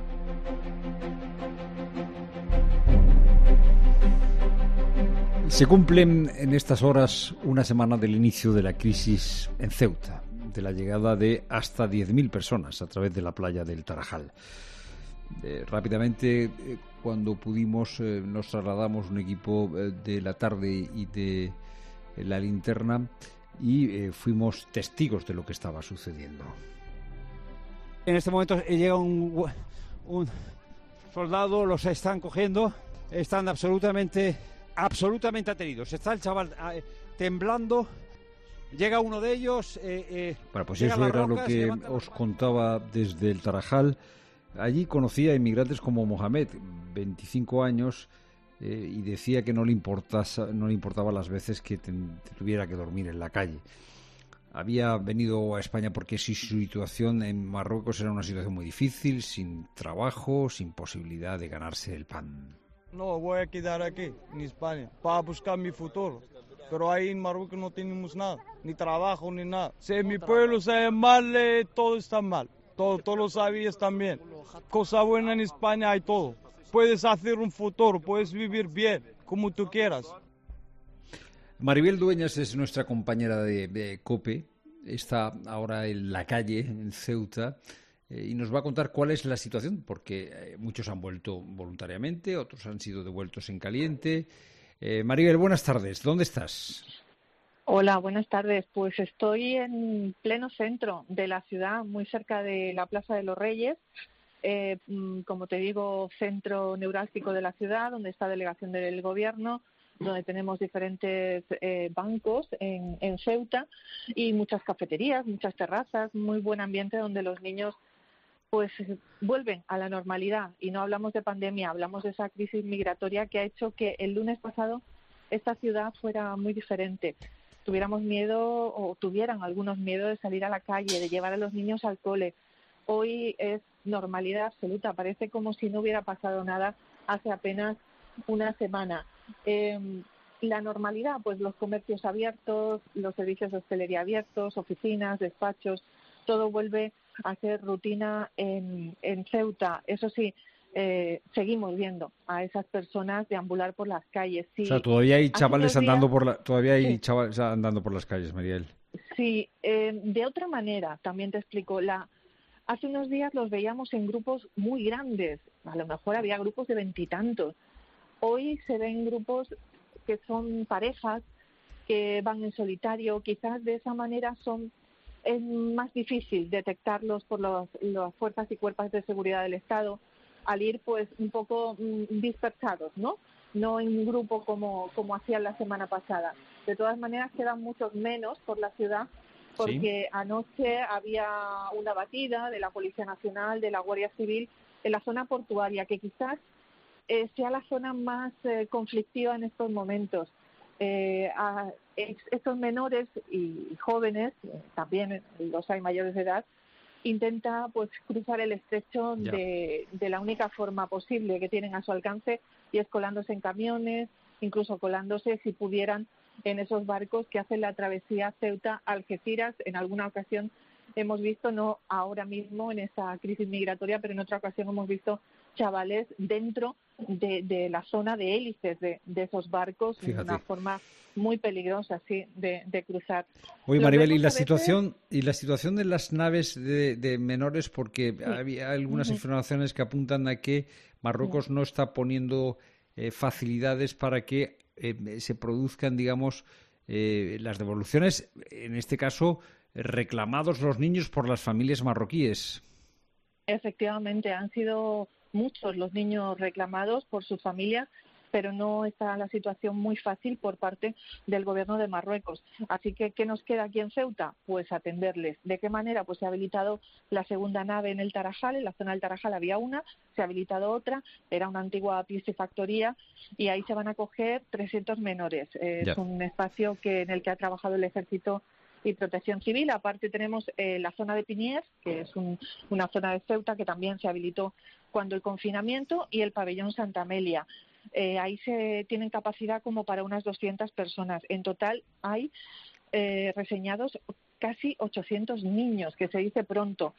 Se cumplen en estas horas una semana del inicio de la crisis en Ceuta, de la llegada de hasta 10.000 personas a través de la playa del Tarajal. Rápidamente, cuando pudimos, nos trasladamos un equipo de la tarde y de la linterna y fuimos testigos de lo que estaba sucediendo. En este momento llega un soldado, los están cogiendo, están absolutamente ateridos. Está el chaval temblando, llega uno de ellos. Bueno, pues eso era lo que os contaba desde el Tarajal. Allí conocía a inmigrantes como Mohamed, 25 años, y decía que no le importaba las veces que tuviera que dormir en la calle. Había venido a España porque su situación en Marruecos era una situación muy difícil, sin trabajo, sin posibilidad de ganarse el pan. No, voy a quedar aquí, en España, para buscar mi futuro. Pero ahí en Marruecos no tenemos nada, ni trabajo, ni nada. Si en mi pueblo se mal, todo está mal. Todo lo sabías también. Cosa buena en España hay todo. Puedes hacer un futuro, puedes vivir bien, como tú quieras. Maribel Dueñas es nuestra compañera de COPE. Está ahora en la calle, en Ceuta, y nos va a contar cuál es la situación, porque muchos han vuelto voluntariamente, otros han sido devueltos en caliente. Maribel, buenas tardes. ¿Dónde estás? Hola, buenas tardes. Pues estoy en pleno centro de la ciudad, muy cerca de la Plaza de los Reyes. Como te digo, centro neurálgico de la ciudad, donde está delegación del gobierno, donde tenemos diferentes bancos en Ceuta y muchas cafeterías, muchas terrazas, muy buen ambiente donde los niños pues vuelven a la normalidad. Y no hablamos de pandemia, hablamos de esa crisis migratoria que ha hecho que el lunes pasado esta ciudad fuera muy diferente. Tuviéramos miedo o tuvieran algunos miedo de salir a la calle, de llevar a los niños al cole. Hoy es normalidad absoluta, parece como si no hubiera pasado nada hace apenas una semana. La normalidad, pues los comercios abiertos, los servicios de hostelería abiertos, oficinas, despachos, todo vuelve a ser rutina en Ceuta. Eso sí, seguimos viendo a esas personas deambular por las calles. Sí, o sea, todavía hay chavales andando sí. chavales andando por las calles, Mariel. Sí, de otra manera, también te explico. Hace unos días los veíamos en grupos muy grandes. A lo mejor había grupos de 20 y tantos. Hoy se ven grupos que son parejas, que van en solitario. Quizás de esa manera es más difícil detectarlos por las fuerzas y cuerpos de seguridad del Estado, al ir pues un poco dispersados, no en un grupo como hacían la semana pasada. De todas maneras quedan muchos menos por la ciudad, porque sí. Anoche había una batida de la Policía Nacional, de la Guardia Civil, en la zona portuaria, que quizás sea la zona más conflictiva en estos momentos. Estos menores y jóvenes, también los hay mayores de edad, intenta pues cruzar el estrecho de la única forma posible que tienen a su alcance, y es colándose en camiones, incluso colándose, si pudieran, en esos barcos que hacen la travesía Ceuta-Algeciras. En alguna ocasión hemos visto, no ahora mismo en esa crisis migratoria, pero en otra ocasión hemos visto chavales dentro de la zona de hélices de esos barcos. Fíjate. De una forma muy peligrosa, sí, de cruzar. Oye, Maribel, ¿y la situación de las naves de menores? Porque sí. Había algunas informaciones que apuntan a que Marruecos no está poniendo facilidades para que se produzcan, digamos, las devoluciones, en este caso, reclamados los niños por las familias marroquíes. Efectivamente, han sido muchos los niños reclamados por sus familias, pero no está la situación muy fácil por parte del gobierno de Marruecos. Así que, ¿qué nos queda aquí en Ceuta? Pues atenderles. ¿De qué manera? Pues se ha habilitado la segunda nave en el Tarajal. En la zona del Tarajal había una, se ha habilitado otra, era una antigua piscifactoría, y ahí se van a acoger 300 menores. Es un espacio en el que ha trabajado el Ejército y Protección Civil. Aparte tenemos la zona de Piniers, que es una zona de Ceuta que también se habilitó cuando el confinamiento, y el pabellón Santa Amelia. Ahí se tienen capacidad como para unas 200 personas. En total hay reseñados casi 800 niños, que se dice pronto.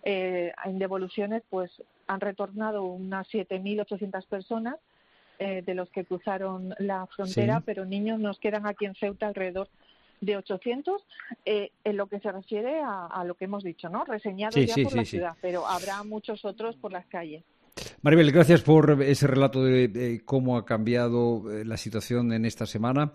En devoluciones pues han retornado unas 7.800 personas, de los que cruzaron la frontera, sí. Pero niños nos quedan aquí en Ceuta alrededor de 800, en lo que se refiere a lo que hemos dicho, ¿no? Reseñados por la ciudad, pero habrá muchos otros por las calles. Maribel, gracias por ese relato de cómo ha cambiado la situación en esta semana,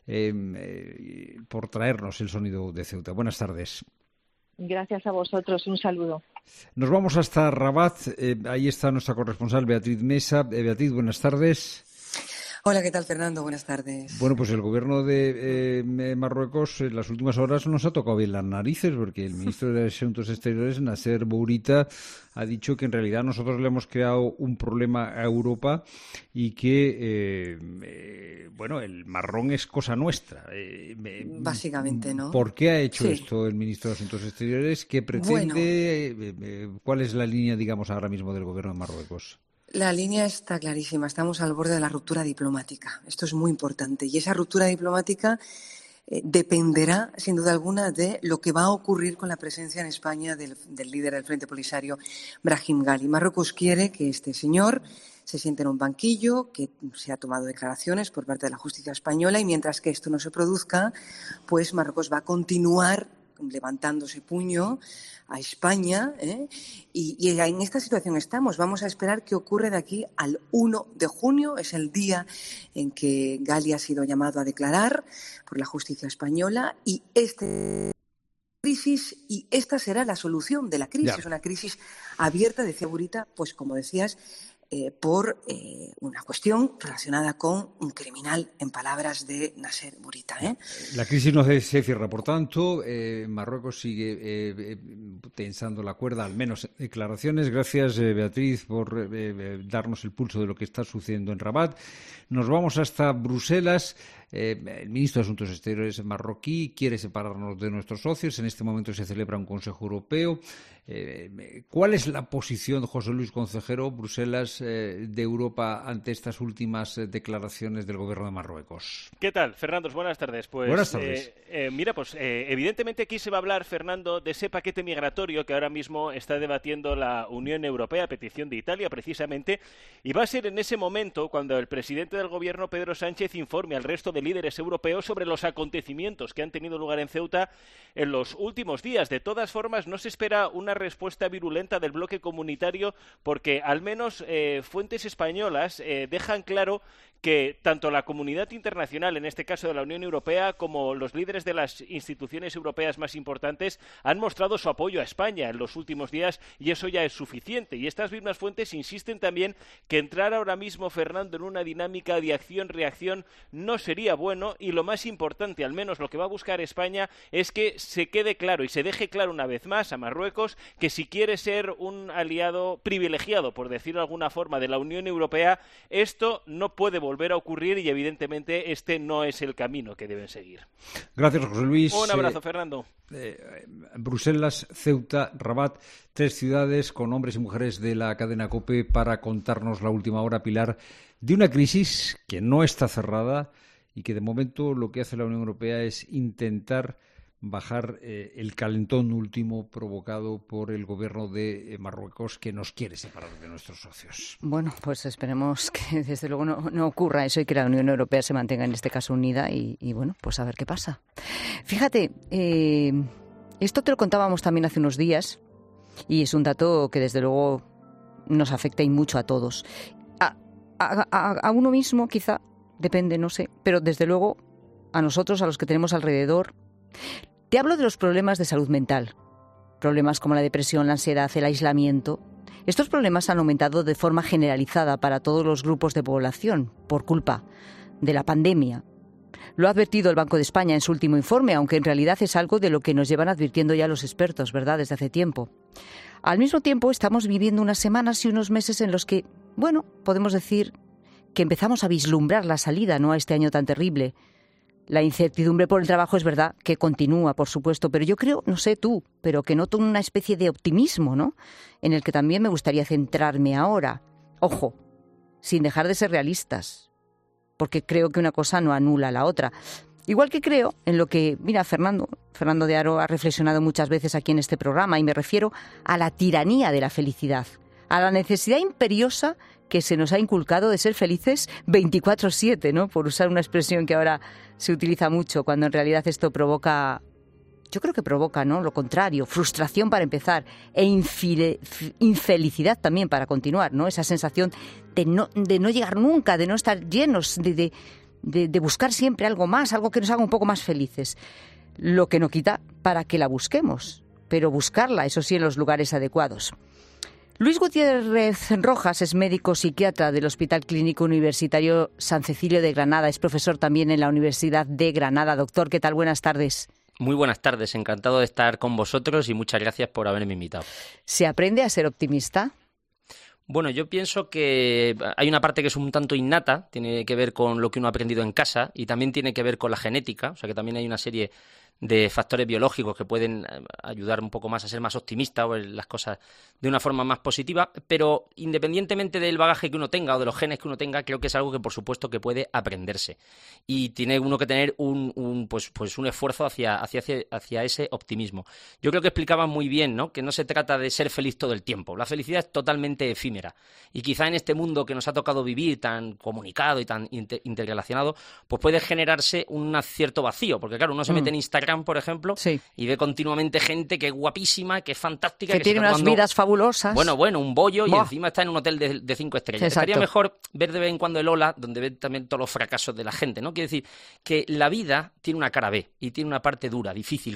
por traernos el sonido de Ceuta. Buenas tardes. Gracias a vosotros, un saludo. Nos vamos hasta Rabat, ahí está nuestra corresponsal Beatriz Mesa. Beatriz, buenas tardes. Hola, ¿qué tal, Fernando? Buenas tardes. Bueno, pues el gobierno de Marruecos en las últimas horas nos ha tocado bien las narices, porque el ministro de Asuntos Exteriores, Nasser Bourita, ha dicho que en realidad nosotros le hemos creado un problema a Europa y que, el marrón es cosa nuestra. Básicamente, ¿no? ¿Por qué ha hecho esto el ministro de Asuntos Exteriores? ¿Qué pretende? ¿Cuál es la línea, digamos, ahora mismo del gobierno de Marruecos? La línea está clarísima. Estamos al borde de la ruptura diplomática. Esto es muy importante. Y esa ruptura diplomática dependerá, sin duda alguna, de lo que va a ocurrir con la presencia en España del líder del Frente Polisario, Brahim Ghali. Marruecos quiere que este señor se siente en un banquillo, que se ha tomado declaraciones por parte de la justicia española, y mientras que esto no se produzca, pues Marruecos va a continuar levantándose puño a España, y en esta situación estamos. Vamos a esperar qué ocurre de aquí al 1 de junio, es el día en que Ghali ha sido llamado a declarar por la justicia española, y esta será la solución de la crisis. Es una crisis abierta, decía Burita, pues como decías, por una cuestión relacionada con un criminal, en palabras de Nasser Burita. La crisis no se cierra, por tanto, Marruecos sigue tensando la cuerda, al menos en declaraciones. Gracias, Beatriz, por darnos el pulso de lo que está sucediendo en Rabat. Nos vamos hasta Bruselas. El ministro de Asuntos Exteriores marroquí quiere separarnos de nuestros socios. En este momento se celebra un Consejo Europeo. ¿Cuál es la posición, José Luis Concejero, Bruselas, de Europa ante estas últimas declaraciones del Gobierno de Marruecos? ¿Qué tal, Fernando? Buenas tardes. Buenas tardes. Evidentemente aquí se va a hablar, Fernando, de ese paquete migratorio que ahora mismo está debatiendo la Unión Europea, a petición de Italia, precisamente, y va a ser en ese momento cuando el presidente del Gobierno, Pedro Sánchez, informe al resto de líderes europeos sobre los acontecimientos que han tenido lugar en Ceuta en los últimos días. De todas formas, no se espera una respuesta virulenta del bloque comunitario, porque al menos fuentes españolas dejan claro que tanto la comunidad internacional, en este caso de la Unión Europea, como los líderes de las instituciones europeas más importantes han mostrado su apoyo a España en los últimos días, y eso ya es suficiente. Y estas mismas fuentes insisten también que entrar ahora mismo, Fernando, en una dinámica de acción-reacción no sería bueno, y lo más importante, al menos lo que va a buscar España, es que se quede claro y se deje claro una vez más a Marruecos que si quiere ser un aliado privilegiado, por decirlo de alguna forma, de la Unión Europea, esto no puede volver a ocurrir, y evidentemente este no es el camino que deben seguir. Gracias, José Luis. Un abrazo, Fernando. Bruselas, Ceuta, Rabat, 3 ciudades con hombres y mujeres de la cadena COPE para contarnos la última hora, Pilar, de una crisis que no está cerrada y que de momento lo que hace la Unión Europea es intentar bajar el calentón último provocado por el gobierno de Marruecos, que nos quiere separar de nuestros socios. Bueno, pues esperemos que desde luego no ocurra eso y que la Unión Europea se mantenga en este caso unida y bueno, pues a ver qué pasa. Fíjate, esto te lo contábamos también hace unos días y es un dato que desde luego nos afecta y mucho a todos. A uno mismo quizá, depende, no sé, pero desde luego a nosotros, a los que tenemos alrededor. Te hablo de los problemas de salud mental, problemas como la depresión, la ansiedad, el aislamiento. Estos problemas han aumentado de forma generalizada para todos los grupos de población por culpa de la pandemia. Lo ha advertido el Banco de España en su último informe, aunque en realidad es algo de lo que nos llevan advirtiendo ya los expertos, ¿verdad?, desde hace tiempo. Al mismo tiempo, estamos viviendo unas semanas y unos meses en los que, bueno, podemos decir que empezamos a vislumbrar la salida, ¿no?, a este año tan terrible. La incertidumbre por el trabajo es verdad que continúa, por supuesto, pero yo creo, no sé tú, pero que noto una especie de optimismo, ¿no?, en el que también me gustaría centrarme ahora. Ojo, sin dejar de ser realistas, porque creo que una cosa no anula la otra. Igual que creo en lo que, mira, Fernando de Aro ha reflexionado muchas veces aquí en este programa, y me refiero a la tiranía de la felicidad, a la necesidad imperiosa que se nos ha inculcado de ser felices 24/7, ¿no?, por usar una expresión que ahora se utiliza mucho, cuando en realidad esto provoca, yo creo que provoca, ¿no?, lo contrario, frustración para empezar, e infelicidad también para continuar, ¿no?, esa sensación de no llegar nunca, de no estar llenos, de buscar siempre algo más, algo que nos haga un poco más felices. Lo que no quita para que la busquemos, pero buscarla, eso sí, en los lugares adecuados. Luis Gutiérrez Rojas es médico psiquiatra del Hospital Clínico Universitario San Cecilio de Granada. Es profesor también en la Universidad de Granada. Doctor, ¿qué tal? Buenas tardes. Muy buenas tardes. Encantado de estar con vosotros y muchas gracias por haberme invitado. ¿Se aprende a ser optimista? Bueno, yo pienso que hay una parte que es un tanto innata, tiene que ver con lo que uno ha aprendido en casa y también tiene que ver con la genética, o sea que también hay una serie factores biológicos que pueden ayudar un poco más a ser más optimista o ver las cosas de una forma más positiva, pero independientemente del bagaje que uno tenga o de los genes que uno tenga, creo que es algo que por supuesto que puede aprenderse y tiene uno que tener un esfuerzo hacia ese optimismo. Yo creo que explicaba muy bien, ¿no?, que no se trata de ser feliz todo el tiempo. La felicidad es totalmente efímera y quizá en este mundo que nos ha tocado vivir tan comunicado y tan interrelacionado, pues puede generarse un cierto vacío, porque claro, uno se mete en Instagram, por ejemplo, y ve continuamente gente que es guapísima, que es fantástica, que tiene unas vidas fabulosas. Bueno, un bollo y encima está en un hotel de 5 estrellas. Exacto. Estaría mejor ver de vez en cuando el Hola, donde ve también todos los fracasos de la gente, ¿no? Quiere decir que la vida tiene una cara B y tiene una parte dura, difícil,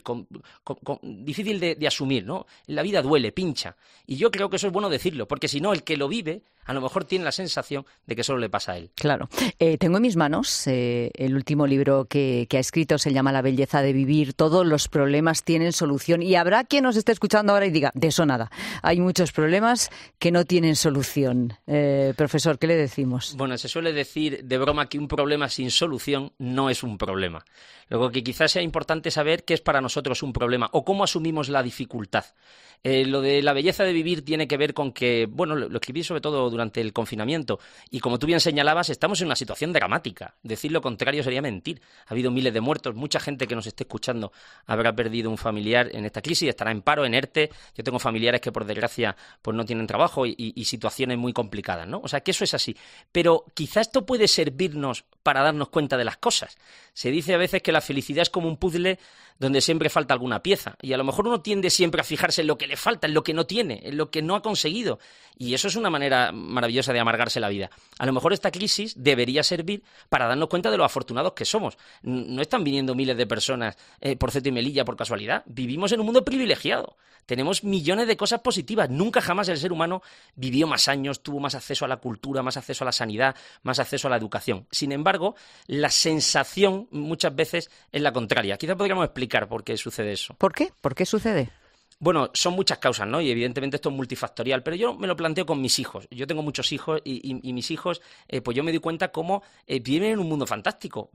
difícil de asumir, ¿no? La vida duele, pincha. Y yo creo que eso es bueno decirlo, porque si no, el que lo vive a lo mejor tiene la sensación de que solo le pasa a él. Claro. Tengo en mis manos el último libro que ha escrito, se llama La belleza de vivir. Todos los problemas tienen solución. Y habrá quien nos esté escuchando ahora y diga, de eso nada. Hay muchos problemas que no tienen solución. Profesor, ¿qué le decimos? Bueno, se suele decir de broma que un problema sin solución no es un problema. Luego que quizás sea importante saber qué es para nosotros un problema o cómo asumimos la dificultad. Lo de la belleza de vivir tiene que ver con que, bueno, lo escribí sobre todo durante el confinamiento y como tú bien señalabas, estamos en una situación dramática. Decir lo contrario sería mentir. Ha habido miles de muertos, mucha gente que nos esté escuchando habrá perdido un familiar en esta crisis, estará en paro, en ERTE. Yo tengo familiares que por desgracia pues no tienen trabajo y situaciones muy complicadas, ¿no? O sea que eso es así. Pero quizá esto puede servirnos para darnos cuenta de las cosas. Se dice a veces que la felicidad es como un puzzle donde siempre falta alguna pieza y a lo mejor uno tiende siempre a fijarse en lo que le falta, en lo que no tiene, en lo que no ha conseguido y eso es una manera maravillosa de amargarse la vida. A lo mejor esta crisis debería servir para darnos cuenta de lo afortunados que somos. No están viniendo miles de personas por Ceuta y Melilla por casualidad. Vivimos en un mundo privilegiado. Tenemos millones de cosas positivas. Nunca jamás el ser humano vivió más años, tuvo más acceso a la cultura, más acceso a la sanidad, más acceso a la educación. Sin embargo, la sensación muchas veces es la contraria. Quizá podríamos explicar por qué sucede eso. ¿Por qué? ¿Por qué sucede? Bueno, son muchas causas, ¿no? Y evidentemente esto es multifactorial, pero yo me lo planteo con mis hijos. Yo tengo muchos hijos y mis hijos, pues yo me doy cuenta cómo viven en un mundo fantástico.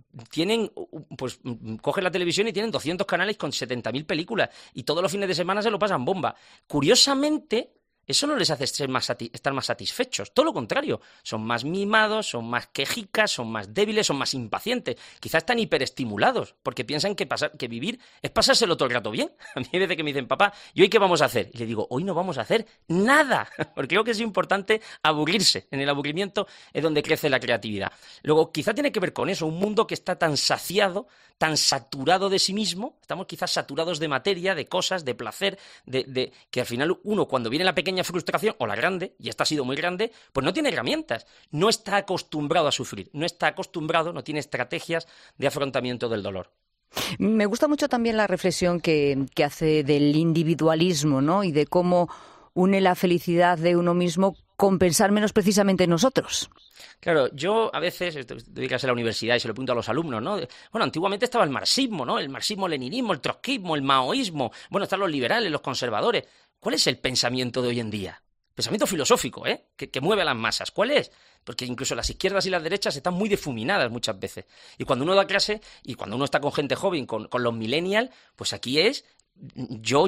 Cogen la televisión y tienen 200 canales con 70.000 películas y todos los fines de semana se lo pasan bomba. Curiosamente, eso no les hace estar más satisfechos. Todo lo contrario. Son más mimados, son más quejicas, son más débiles, son más impacientes. Quizás están hiperestimulados porque piensan que vivir es pasárselo todo el rato bien. A mí hay veces que me dicen, papá, ¿y hoy qué vamos a hacer? Y le digo, hoy no vamos a hacer nada. Porque creo que es importante aburrirse. En el aburrimiento es donde crece la creatividad. Luego, quizá tiene que ver con eso. Un mundo que está tan saciado, tan saturado de sí mismo. Estamos quizás saturados de materia, de cosas, de placer, que al final uno, cuando viene la pequeña frustración, o la grande, y esta ha sido muy grande, pues no tiene herramientas, no está acostumbrado a sufrir, no tiene estrategias de afrontamiento del dolor. Me gusta mucho también la reflexión que hace del individualismo, ¿no? Y de cómo une la felicidad de uno mismo con pensar menos precisamente en nosotros. Claro, yo a veces, doy clase a la universidad y se lo pregunto a los alumnos, ¿no? Bueno, antiguamente estaba el marxismo, ¿no? El marxismo-leninismo, el trotskismo, el maoísmo, bueno, están los liberales, los conservadores. ¿Cuál es el pensamiento de hoy en día? Pensamiento filosófico, que mueve a las masas. ¿Cuál es? Porque incluso las izquierdas y las derechas están muy difuminadas muchas veces. Y cuando uno da clase, y cuando uno está con gente joven, con los millennials, pues aquí es yo.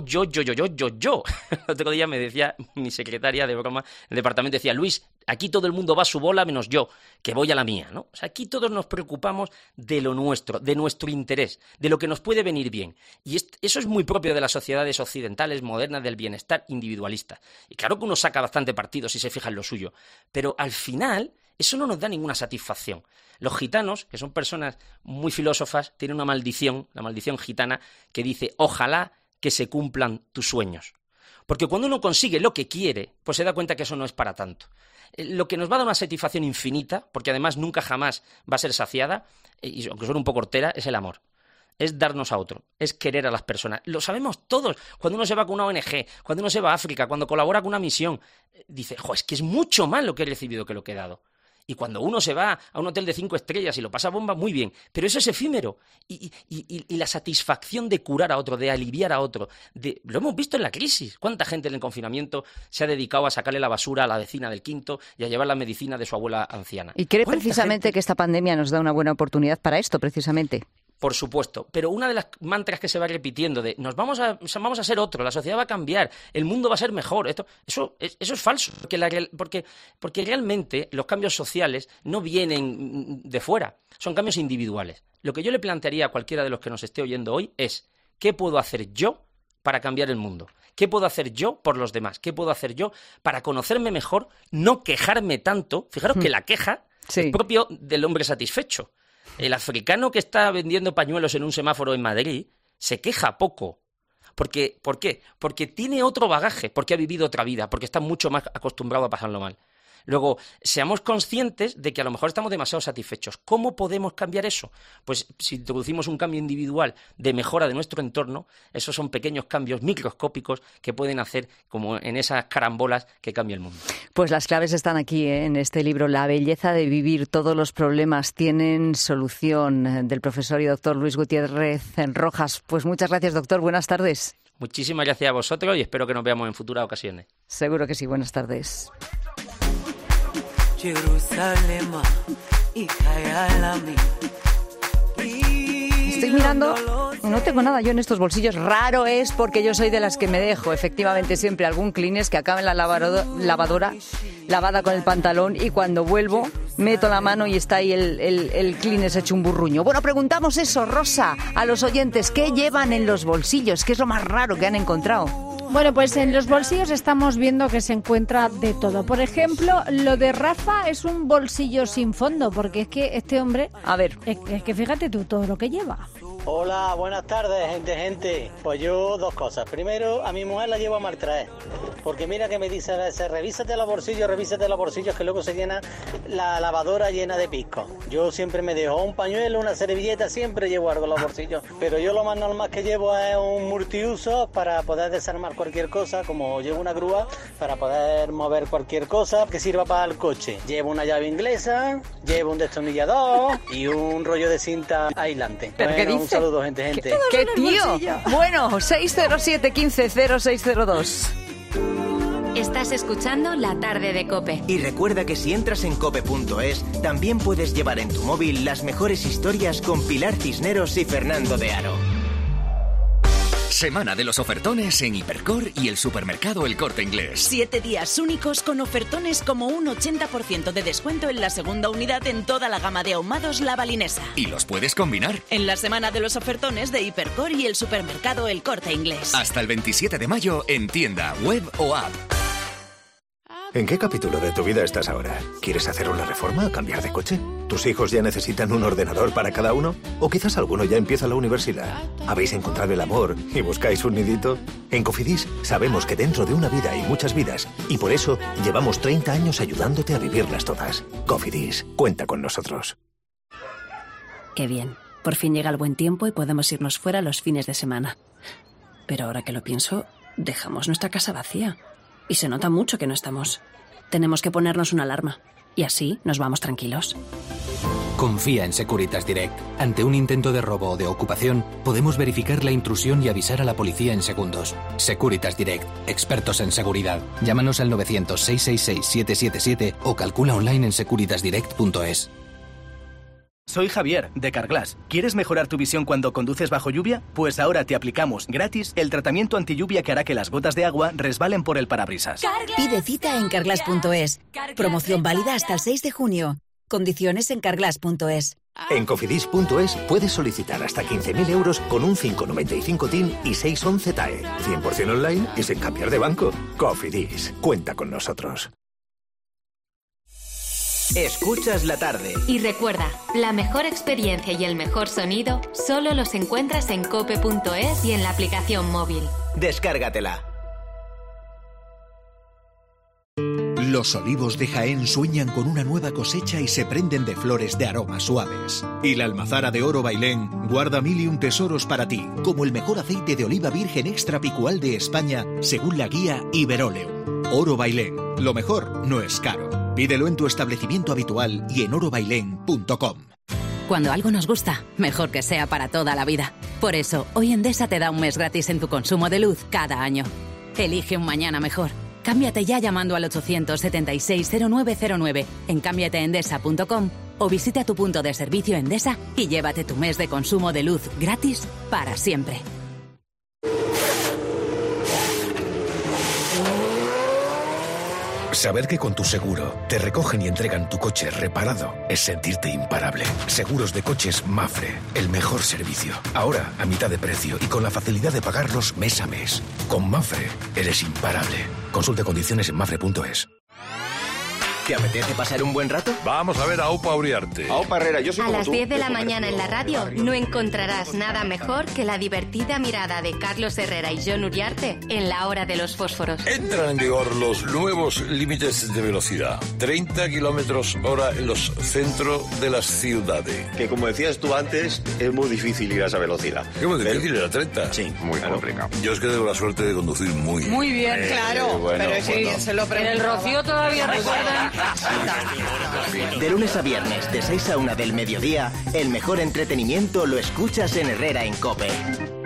El otro día me decía mi secretaria de broma, el departamento decía, Luis, aquí todo el mundo va a su bola menos yo, que voy a la mía, ¿no? O sea, aquí todos nos preocupamos de lo nuestro, de nuestro interés, de lo que nos puede venir bien. Y eso es muy propio de las sociedades occidentales modernas del bienestar individualista. Y claro que uno saca bastante partido si se fija en lo suyo, pero al final eso no nos da ninguna satisfacción. Los gitanos, que son personas muy filósofas, tienen una maldición, la maldición gitana, que dice, ojalá que se cumplan tus sueños. Porque cuando uno consigue lo que quiere, pues se da cuenta que eso no es para tanto. Lo que nos va a dar una satisfacción infinita, porque además nunca jamás va a ser saciada, y aunque suene un poco hortera, es el amor. Es darnos a otro, es querer a las personas. Lo sabemos todos. Cuando uno se va con una ONG, cuando uno se va a África, cuando colabora con una misión, dice, es que es mucho más lo que he recibido que lo que he dado. Y cuando uno se va a un hotel de 5 estrellas y lo pasa bomba, muy bien. Pero eso es efímero. Y la satisfacción de curar a otro, de aliviar a otro. Lo hemos visto en la crisis. ¿Cuánta gente en el confinamiento se ha dedicado a sacarle la basura a la vecina del quinto y a llevar la medicina de su abuela anciana? ¿Y cree precisamente que esta pandemia nos da una buena oportunidad para esto, precisamente? por supuesto, pero una de las mantras que se va repitiendo de vamos a ser otro, la sociedad va a cambiar, el mundo va a ser mejor, eso es falso, porque realmente los cambios sociales no vienen de fuera, son cambios individuales. Lo que yo le plantearía a cualquiera de los que nos esté oyendo hoy es, ¿qué puedo hacer yo para cambiar el mundo? ¿Qué puedo hacer yo por los demás? ¿Qué puedo hacer yo para conocerme mejor, no quejarme tanto? Fijaros que la queja es propio del hombre satisfecho. El africano que está vendiendo pañuelos en un semáforo en Madrid se queja poco. ¿Por qué? Porque tiene otro bagaje, porque ha vivido otra vida, porque está mucho más acostumbrado a pasarlo mal. Luego, seamos conscientes de que a lo mejor estamos demasiado satisfechos. ¿Cómo podemos cambiar eso? Pues si introducimos un cambio individual de mejora de nuestro entorno, esos son pequeños cambios microscópicos que pueden hacer, como en esas carambolas, que cambie el mundo. Pues las claves están aquí, en este libro, La belleza de vivir. Todos los problemas tienen solución, del profesor y doctor Luis Gutiérrez Rojas. Pues muchas gracias, doctor. Buenas tardes. Muchísimas gracias a vosotros y espero que nos veamos en futuras ocasiones. Seguro que sí. Buenas tardes. Estoy mirando, no tengo nada yo en estos bolsillos. Raro es porque yo soy de las que me dejo efectivamente siempre algún Kleenex que acabe en la lavadora lavada con el pantalón, y cuando vuelvo meto la mano y está ahí el Kleenex hecho un burruño. Bueno, preguntamos eso, Rosa, a los oyentes, ¿qué llevan en los bolsillos? ¿Qué es lo más raro que han encontrado? Bueno, pues en los bolsillos estamos viendo que se encuentra de todo. Por ejemplo, lo de Rafa es un bolsillo sin fondo, porque es que este hombre... A ver. Es que fíjate tú todo lo que lleva. Hola, buenas tardes, gente. Pues yo, dos cosas. Primero, a mi mujer la llevo a maltraer, porque mira que me dice a veces, revísate los bolsillos, que luego se llena la lavadora llena de pisco. Yo siempre me dejo un pañuelo, una servilleta, siempre llevo algo en los bolsillos, pero yo lo más normal que llevo es un multiuso para poder desarmar cualquier cosa, como llevo una grúa para poder mover cualquier cosa que sirva para el coche. Llevo una llave inglesa, llevo un destornillador y un rollo de cinta aislante. ¿Pero qué dice? Un saludo, gente. ¿Qué tío? Bueno, 607-150602. Estás escuchando La Tarde de COPE. Y recuerda que si entras en cope.es, también puedes llevar en tu móvil las mejores historias con Pilar Cisneros y Fernando de Aro. Semana de los ofertones en Hipercor y el supermercado El Corte Inglés. 7 días únicos con ofertones como un 80% de descuento en la segunda unidad en toda la gama de ahumados La Balinesa. Y los puedes combinar en la semana de los ofertones de Hipercor y el supermercado El Corte Inglés. Hasta el 27 de mayo en tienda, web o app. ¿En qué capítulo de tu vida estás ahora? ¿Quieres hacer una reforma? ¿Cambiar de coche? ¿Tus hijos ya necesitan un ordenador para cada uno? ¿O quizás alguno ya empieza la universidad? ¿Habéis encontrado el amor y buscáis un nidito? En Cofidis sabemos que dentro de una vida hay muchas vidas, y por eso llevamos 30 años ayudándote a vivirlas todas. Cofidis, cuenta con nosotros. Qué bien. Por fin llega el buen tiempo y podemos irnos fuera los fines de semana. Pero ahora que lo pienso, dejamos nuestra casa vacía. Y se nota mucho que no estamos. Tenemos que ponernos una alarma. Y así nos vamos tranquilos. Confía en Securitas Direct. Ante un intento de robo o de ocupación, podemos verificar la intrusión y avisar a la policía en segundos. Securitas Direct. Expertos en seguridad. Llámanos al 900-666-777 o calcula online en securitasdirect.es. Soy Javier, de Carglass. ¿Quieres mejorar tu visión cuando conduces bajo lluvia? Pues ahora te aplicamos gratis el tratamiento antilluvia que hará que las gotas de agua resbalen por el parabrisas. Pide cita en carglass.es. Promoción válida hasta el 6 de junio. Condiciones en carglass.es. En cofidis.es puedes solicitar hasta 15.000 euros con un 595 TIN y 611 TAE. 100% online y sin cambiar de banco. Cofidis, cuenta con nosotros. Escuchas la tarde. Y recuerda, la mejor experiencia y el mejor sonido solo los encuentras en cope.es y en la aplicación móvil. Descárgatela. Los olivos de Jaén sueñan con una nueva cosecha y se prenden de flores de aromas suaves. Y la almazara de Oro Bailén guarda 1000 y un tesoros para ti, como el mejor aceite de oliva virgen extra picual de España, según la guía Iberoleum. Oro Bailén, lo mejor no es caro. Pídelo en tu establecimiento habitual y en orobailén.com. Cuando algo nos gusta, mejor que sea para toda la vida. Por eso, hoy Endesa te da un mes gratis en tu consumo de luz cada año. Elige un mañana mejor. Cámbiate ya llamando al 876-0909 en cámbiateendesa.com o visita tu punto de servicio Endesa y llévate tu mes de consumo de luz gratis para siempre. Saber que con tu seguro te recogen y entregan tu coche reparado es sentirte imparable. Seguros de coches Mapfre, el mejor servicio. Ahora a mitad de precio y con la facilidad de pagarlos mes a mes. Con Mapfre eres imparable. Consulte condiciones en mapfre.es. ¿Te apetece pasar un buen rato? Vamos a ver a Aupa Uriarte. Aupa Herrera, yo soy A como las tú. 10 de la mañana en la radio no encontrarás nada mejor que la divertida mirada de Carlos Herrera y Jon Uriarte en La Hora de los Fósforos. Entran en vigor los nuevos límites de velocidad. 30 kilómetros hora en los centros de las ciudades. Que como decías tú antes, es muy difícil ir a esa velocidad. ¿Qué muy difícil? ¿Era 30? Sí, muy complicado. Yo es que tengo la suerte de conducir muy bien. Muy bien, claro. Bueno, pero si se lo preguntaba. En el Rocío todavía recuerdan. De lunes a viernes, de 6 a 1 del mediodía, el mejor entretenimiento lo escuchas en Herrera en COPE.